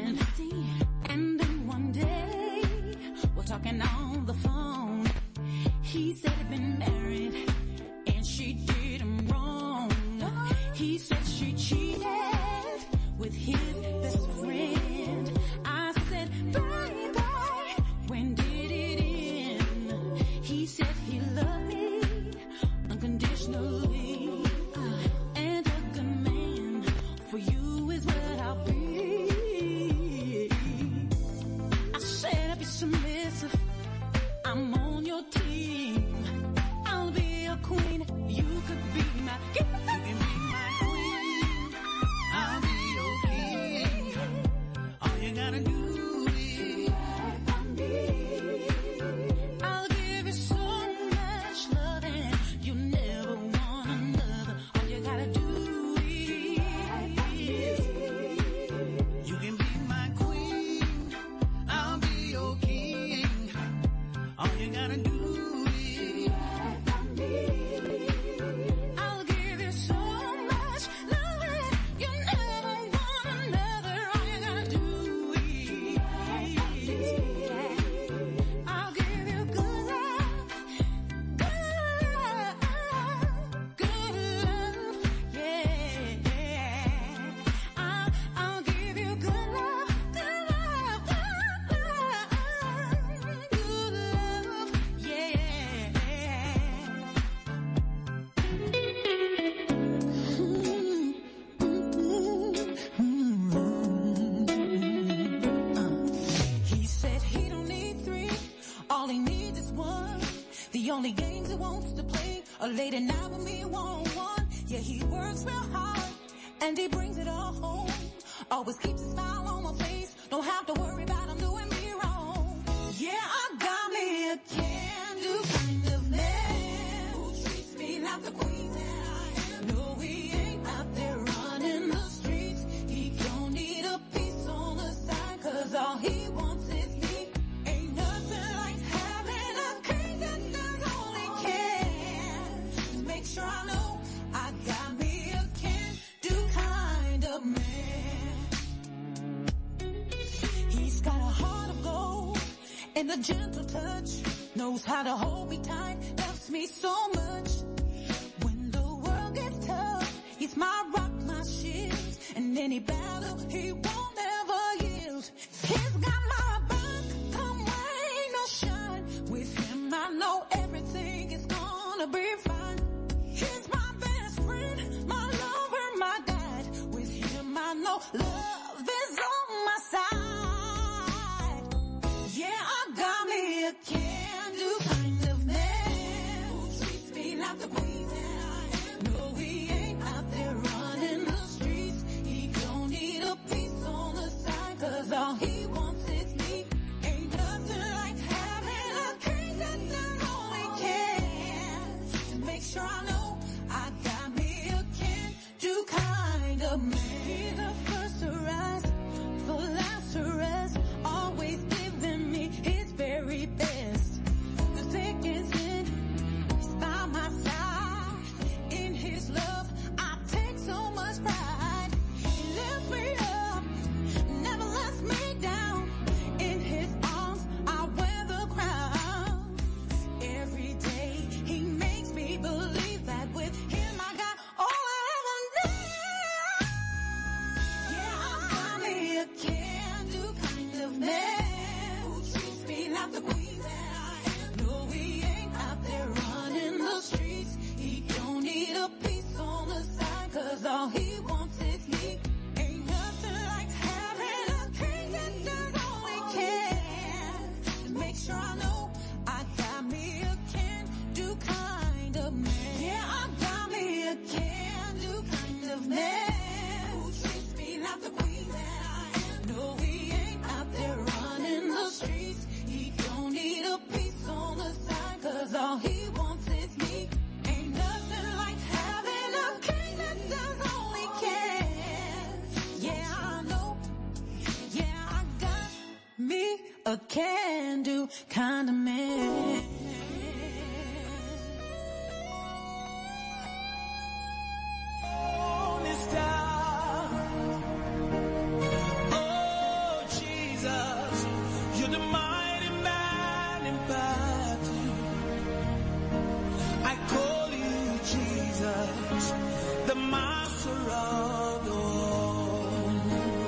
S5: only games he wants to play are late at night with me one-on-one. Yeah, he works real hard and he brings it all home. Always keeps a smile on my face. Don't have to worry about him doing me wrong. Yeah, I got me a can-do kind of man who treats me like the queen that I am. No, he ain't out there running the streets. He don't need a piece on the side, cause all he wants is me. Ain't nothing like having a king that does all he can. Just make sure I know I got me a can-do kind of man. He's got a heart of gold and a gentle touch. Knows how to hold me tight, loves me so much. When the world gets tough, he's my rock, my shield. And any battle, he won't ever yield. He's got my back, come rain or shine. With him, I know everything is gonna be fine. He's my best friend, my lover, my guide. With him, I know love is on my side. Yeah, I got me a can-do kind of man who treats me like the queen that I am. No, he ain't out there running the streets. He don't need a piece on the side, cause all he wants is me. Ain't nothing like having a king that does all he can. To make sure I know I got me a can-do kind of man. He's the first to rise, for last to rest, always giving me his very best. The thick and thin, he's by my side. In his love, I take so much pride. He lifts me up, never lets me down. In his arms, I wear the crown. Every day, he makes me believe that with him I got all I ever need. Yeah, I got me a can-do kind of man who treats me like the queen that I am. No, he ain't out there running the streets. He don't need a piece on the side, cause all he wants is me. Ain't nothing like having a king that does all he can. To make sure I know I got me a can-do kind of man. Yeah, I got me a can-do kind of man who treats me like the queen that I am. No, he ain't out there running the streets. He don't need a piece on the side, cause all he wants is me. Ain't nothing like having a king that does all he can. Yeah, I know. Yeah, I got me a can-do kind of man.
S6: On this time. Oh, Jesus, you're the mighty man in battle. I call you Jesus, the master of the world.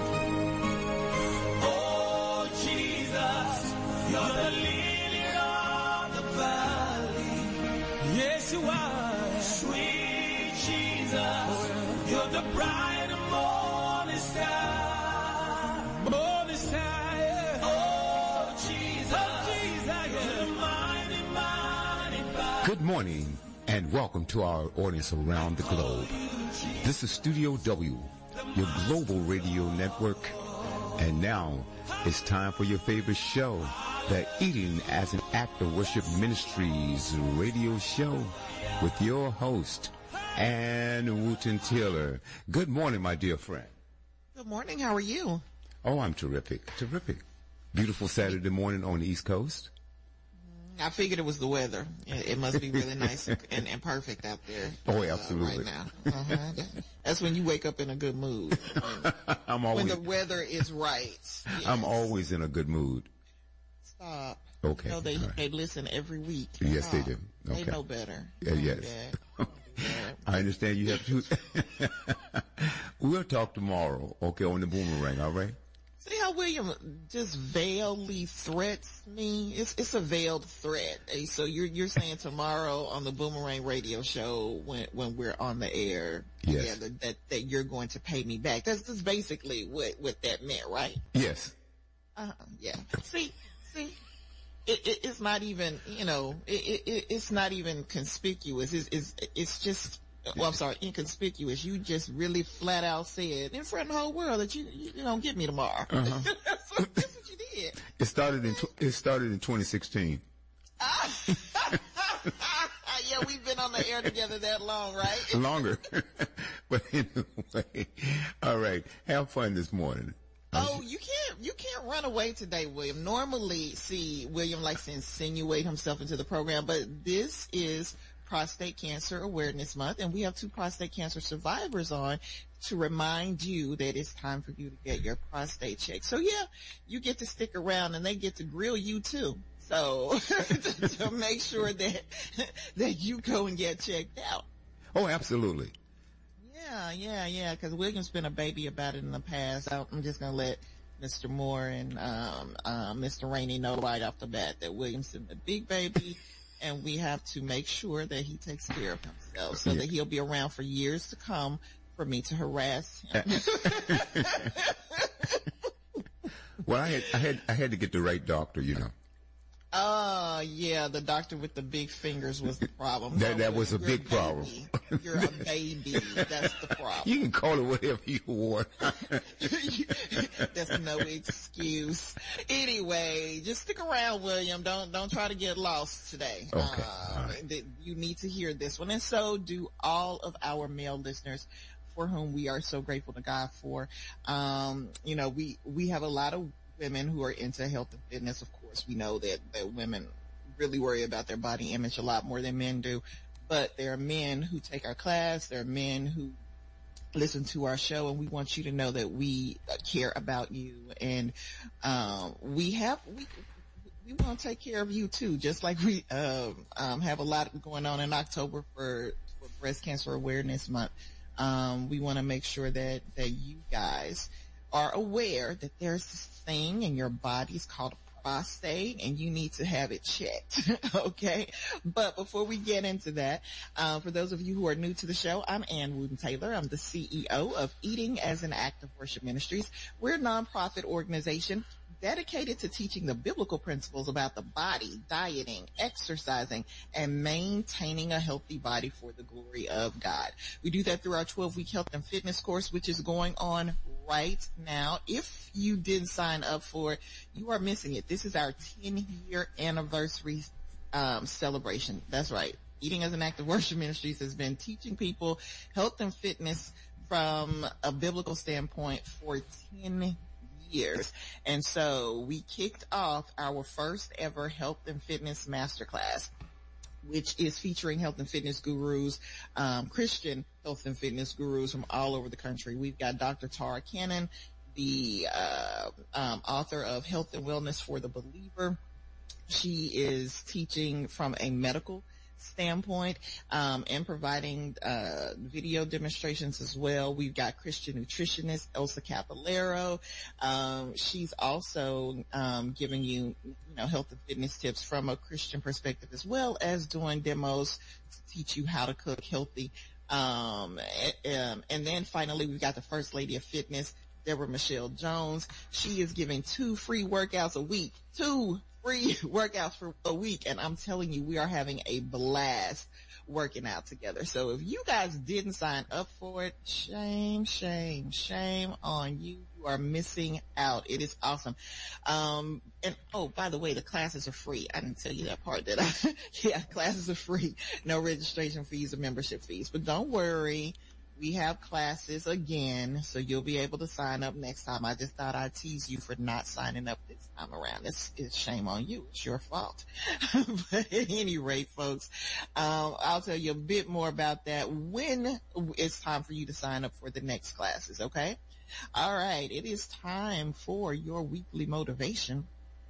S6: Oh, Jesus, you're the lily of the valley. Yes, you are. Sweet Jesus, you're the bright and morning star. Morning star, yeah. Oh, Jesus, oh, Jesus, yeah. You're the mighty, mighty power.
S1: Good morning and welcome to our audience around the globe. This is Studio W, your global radio network. And now it's time for your favorite show, the Eating as an Act of Worship Ministries radio show with your host, Ann Wooten Taylor. Good morning, my dear friend.
S7: Good morning. How are you?
S1: Oh, I'm terrific, terrific. Beautiful Saturday morning on the East Coast.
S7: I figured it was the weather. It, it must be really nice and, and perfect out there.
S1: Oh,
S7: uh,
S1: absolutely.
S7: right now. Uh-huh. That's when you wake up in a good mood. When,
S1: I'm always,
S7: when the weather is right. Yes.
S1: I'm always in a good mood.
S7: Stop.
S1: Okay.
S7: No, they,
S1: all right.
S7: they listen every week.
S1: Yes, they
S7: Stop.
S1: do. Okay.
S7: They know better.
S1: Yeah, yes.
S7: Yeah. Yeah.
S1: I understand you have to. We'll talk tomorrow, okay, on the Boomerang, all right?
S7: See how William just veilly threats me? It's it's a veiled threat. Hey, so you're you're saying tomorrow on the Boomerang radio show when when we're on the air,
S1: Yes.
S7: yeah, that, that that you're going to pay me back. That's just basically what what that meant, right?
S1: Yes.
S7: Uh, yeah. See, see, it, it, it's not even, you know, it, it, it's not even conspicuous. It's, it's, it's just, well, I'm sorry, inconspicuous. You just really flat out said in front of the whole world that you, you, you don't get me tomorrow.
S3: Uh-huh.
S7: that's, what, that's what you did.
S3: It started in, tw- it started in twenty sixteen.
S7: Yeah, we've been on the air together that long, right?
S3: Longer. But anyway, all right. Have fun this morning.
S7: Oh, you can't, you can't run away today, William. Normally, see, William likes to insinuate himself into the program, but this is Prostate Cancer Awareness Month, and we have two prostate cancer survivors on to remind you that it's time for you to get your prostate checked. So yeah, you get to stick around and they get to grill you too. So to, to make sure that, that you go and get checked out.
S3: Oh, absolutely.
S7: Yeah, yeah, yeah, because William's been a baby about it in the past. I'm just going to let Mister Moore and um, uh, Mister Rainey know right off the bat that William's been a big baby, and we have to make sure that he takes care of himself so
S3: Yeah.
S7: that he'll be around for years to come for me to harass him.
S3: Well, I had, I had, I had to get the right doctor, you know.
S7: Oh, yeah, the doctor with the big fingers was the problem.
S3: That- that
S7: No,
S3: was a
S7: you're
S3: big problem.
S7: baby. You're a baby. That's the problem.
S3: You can call it whatever you want.
S7: There's no excuse. Anyway, just stick around, William. Don't don't try to get lost today.
S3: Okay.
S7: Uh,
S3: All right.
S7: th- You need to hear this one, and so do all of our male listeners, for whom we are so grateful to God for. Um, you know, we we have a lot of women who are into health and fitness. Of course, we know that that women really worry about their body image a lot more than men do. But there are men who take our class. There are men who listen to our show, and we want you to know that we uh, care about you, and um, we have we we want to take care of you too, just like we um, um, have a lot going on in October for, for Breast Cancer Awareness Month. Um, we want to make sure that that you guys are aware that there's this thing in your bodies called prostate, and you need to have it checked. Okay. But before we get into that, uh, for those of you who are new to the show, I'm Ann Wooten Taylor. I'm the C E O of Eating as an Act of Worship Ministries. We're a nonprofit organization dedicated to teaching the biblical principles about the body, dieting, exercising, and maintaining a healthy body for the glory of God. We do that through our twelve-week health and fitness course, which is going on right now. If you didn't sign up for it, you are missing it. This is our ten-year anniversary um, celebration. That's right. Eating as an Act of Worship Ministries has been teaching people health and fitness from a biblical standpoint for ten years. And so we kicked off our first ever health and fitness masterclass, which is featuring health and fitness gurus, um, Christian health and fitness gurus from all over the country. We've got Doctor Tara Cannon, the uh, um, author of Health and Wellness for the Believer. She is teaching from a medical standpoint um, and providing uh, video demonstrations as well. We've got Christian nutritionist Elsa Caballero. Um, she's also um, giving you, you know, health and fitness tips from a Christian perspective, as well as doing demos to teach you how to cook healthy. Um, and, and then finally, we've got the First Lady of Fitness, Deborah Michelle Jones. She is giving two free workouts a week. Two free workouts for a week, and I'm telling you, we are having a blast working out together. So if you guys didn't sign up for it, shame, shame, shame on you. You are missing out. It is awesome. Um, and oh, by the way, the classes are free. I didn't tell you that part, did I? Yeah, classes are free. No registration fees or membership fees. But don't worry. We have classes again, so you'll be able to sign up next time. I just thought I'd tease you for not signing up this time around. It's, it's shame on you. It's your fault. But at any rate, folks, um, I'll tell you a bit more about that when it's time for you to sign up for the next classes, okay? All right, it is time for your weekly motivation.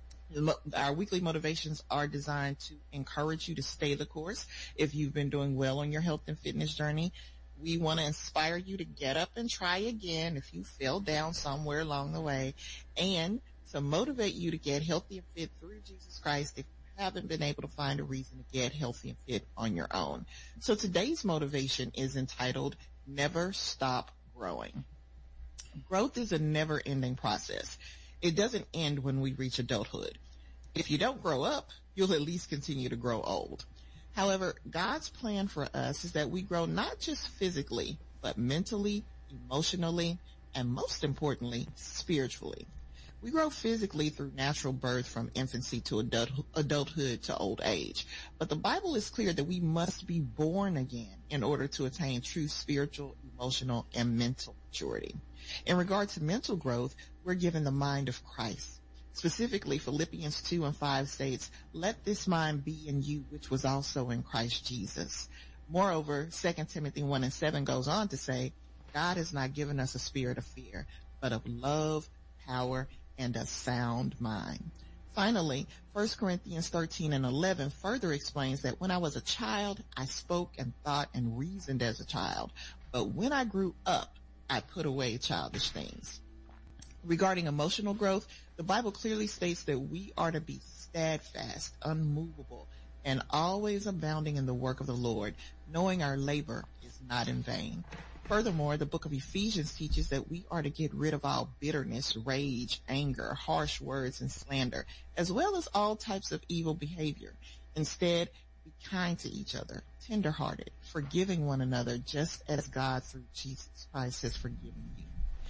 S7: Our weekly motivations are designed to encourage you to stay the course if you've been doing well on your health and fitness journey. We want to inspire you to get up and try again if you fell down somewhere along the way, and to motivate you to get healthy and fit through Jesus Christ if you haven't been able to find a reason to get healthy and fit on your own. So today's motivation is entitled Never Stop Growing. Growth is a never-ending process. It doesn't end when we reach adulthood. If you don't grow up, you'll at least continue to grow old. However, God's plan for us is that we grow not just physically, but mentally, emotionally, and most importantly, spiritually. We grow physically through natural birth from infancy to adult, adulthood to old age. But the Bible is clear that we must be born again in order to attain true spiritual, emotional, and mental maturity. In regard to mental growth, we're given the mind of Christ. Specifically, Philippians two and five states, "Let this mind be in you, which was also in Christ Jesus." Moreover, Second Timothy one and seven goes on to say, "God has not given us a spirit of fear, but of love, power, and a sound mind." Finally, First Corinthians thirteen and eleven further explains that when I was a child, I spoke and thought and reasoned as a child. But when I grew up, I put away childish things. Regarding emotional growth, the Bible clearly states that we are to be steadfast, unmovable, and always abounding in the work of the Lord, knowing our labor is not in vain. Furthermore, the book of Ephesians teaches that we are to get rid of all bitterness, rage, anger, harsh words, and slander, as well as all types of evil behavior. Instead, be kind to each other, tenderhearted, forgiving one another, just as God through Jesus Christ has forgiven you.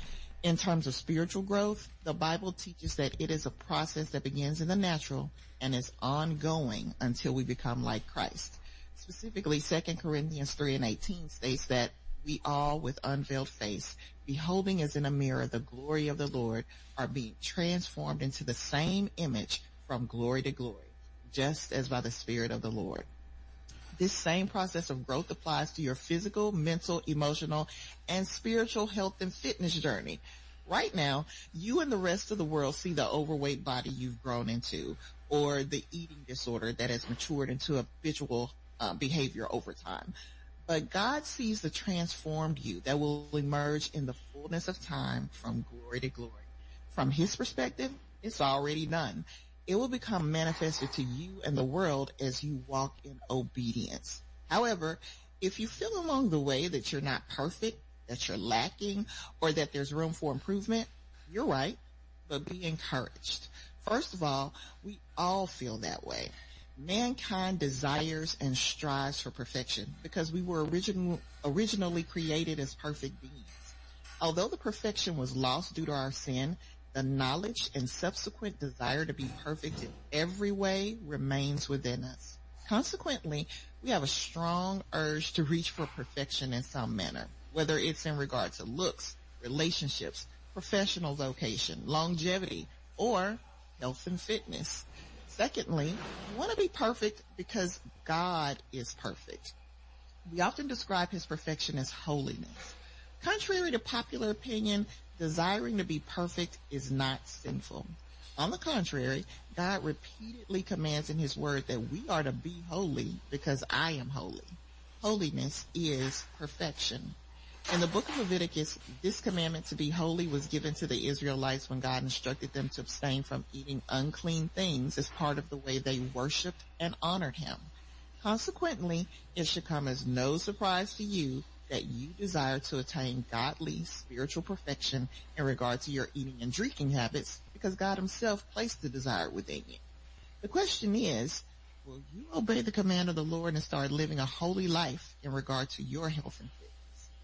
S7: In terms of spiritual growth, the Bible teaches that it is a process that begins in the natural and is ongoing until we become like Christ. Specifically, Second Corinthians three and eighteen states that we all, with unveiled face, beholding as in a mirror the glory of the Lord, are being transformed into the same image from glory to glory, just as by the Spirit of the Lord. This same process of growth applies to your physical, mental, emotional, and spiritual health and fitness journey. Right now, you and the rest of the world see the overweight body you've grown into, or the eating disorder that has matured into habitual uh, behavior over time. But God sees the transformed you that will emerge in the fullness of time from glory to glory. From His perspective, it's already done. It will become manifested to you and the world as you walk in obedience. However, if you feel along the way that you're not perfect, that you're lacking, or that there's room for improvement, you're right, but be encouraged. First of all, we all feel that way. Mankind desires and strives for perfection because we were original, originally created as perfect beings. Although the perfection was lost due to our sin, the knowledge and subsequent desire to be perfect in every way remains within us. Consequently, we have a strong urge to reach for perfection in some manner, whether it's in regard to looks, relationships, professional vocation, longevity, or health and fitness. Secondly, we want to be perfect because God is perfect. We often describe His perfection as holiness. Contrary to popular opinion, desiring to be perfect is not sinful. On the contrary, God repeatedly commands in His word that we are to be holy because I am holy. Holiness is perfection. In the book of Leviticus, this commandment to be holy was given to the Israelites when God instructed them to abstain from eating unclean things as part of the way they worshiped and honored Him. Consequently, it should come as no surprise to you that you desire to attain godly spiritual perfection in regard to your eating and drinking habits because God Himself placed the desire within you. The question is, will you obey the command of the Lord and start living a holy life in regard to your health and fitness?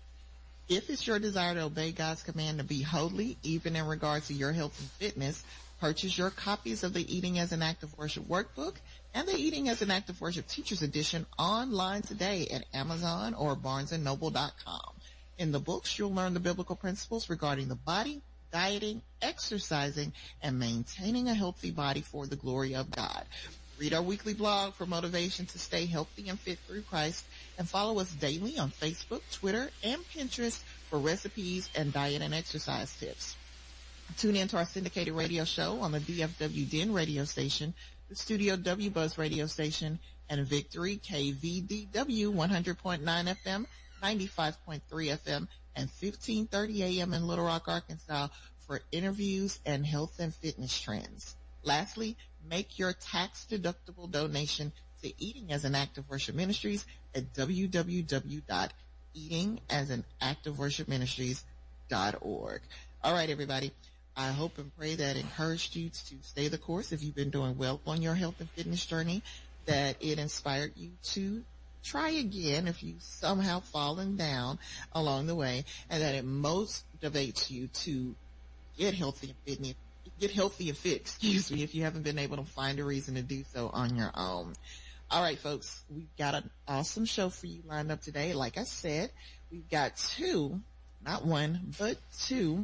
S7: If it's your desire to obey God's command to be holy, even in regard to your health and fitness, purchase your copies of the Eating as an Act of Worship workbook and the Eating as an Act of Worship Teacher's Edition online today at Amazon or barnes and noble dot com. In the books, you'll learn the biblical principles regarding the body, dieting, exercising, and maintaining a healthy body for the glory of God. Read our weekly blog for motivation to stay healthy and fit through Christ, and follow us daily on Facebook, Twitter, and Pinterest for recipes and diet and exercise tips. Tune in to our syndicated radio show on the D F W D E N radio station, the Studio W Buzz radio station, and Victory K V D W one hundred point nine F M, ninety-five point three F M, and fifteen thirty A M in Little Rock, Arkansas for interviews and health and fitness trends. Lastly, make your tax-deductible donation to Eating as an Act of Worship Ministries at w w w dot eating as an act of worship ministries dot org. All right, everybody. I hope and pray that encouraged you to stay the course. If you've been doing well on your health and fitness journey, that it inspired you to try again if you've somehow fallen down along the way, and that it motivates you to get healthy and fit, get healthy and fit, excuse me, if you haven't been able to find a reason to do so on your own. All right, folks, we've got an awesome show for you lined up today. Like I said, we've got two, not one, but two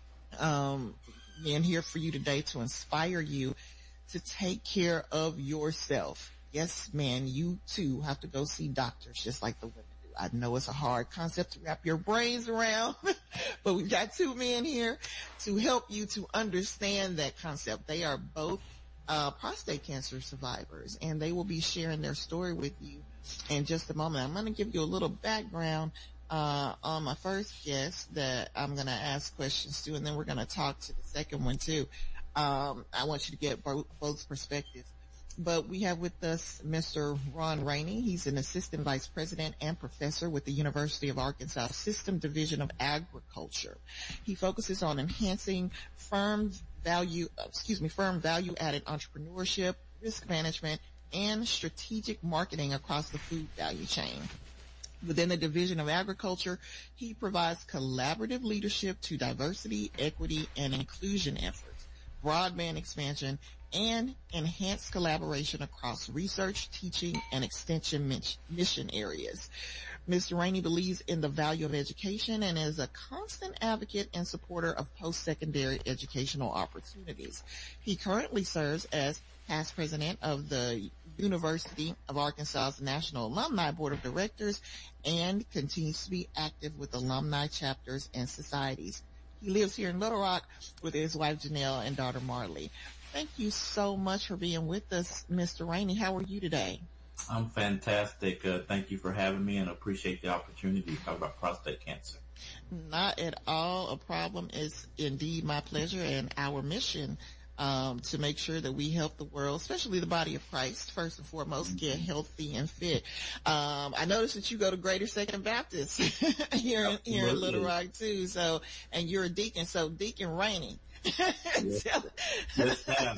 S7: um, men here for you today to inspire you to take care of yourself. Yes, man, you too have to go see doctors just like the women do. I know it's a hard concept to wrap your brains around, but we've got two men here to help you to understand that concept. They are both uh, prostate cancer survivors, and they will be sharing their story with you in just a moment. I'm going to give you a little background uh, on my first guest that I'm going to ask questions to, and then we're going to talk to the second one too. Um, I want you to get both, both perspectives. But we have with us Mister Ron Rainey. He's an assistant vice president and professor with the University of Arkansas System Division of Agriculture. He focuses on enhancing firm value, excuse me, firm value-added entrepreneurship, risk management, and strategic marketing across the food value chain. Within the Division of Agriculture, he provides collaborative leadership to diversity, equity, and inclusion efforts, broadband expansion, and enhanced collaboration across research, teaching, and extension mission areas. Mister Rainey believes in the value of education and is a constant advocate and supporter of post-secondary educational opportunities. He currently serves as past president of the University of Arkansas's National Alumni Board of Directors and continues to be active with alumni chapters and societies. He lives here in Little Rock with his wife Janelle and daughter Marley. Thank you so much for being with us, Mister Rainey. How are you today?
S8: I'm fantastic. Uh, thank you for having me, and appreciate the opportunity to talk about prostate cancer.
S7: Not at all a problem. It's indeed my pleasure and our mission um, to make sure that we help the world, especially the body of Christ, first and foremost, get healthy and fit. Um, I noticed that you go to Greater Second Baptist here, in, here in Little Rock, too. So, and you're a deacon, so Deacon Rainey.
S8: Yes,
S7: tell,
S8: yes, ma'am.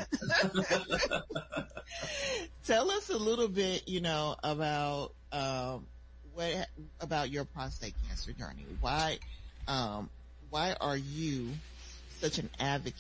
S7: Tell us a little bit, you know, about um, what about your prostate cancer journey. Why, um, why are you such an advocate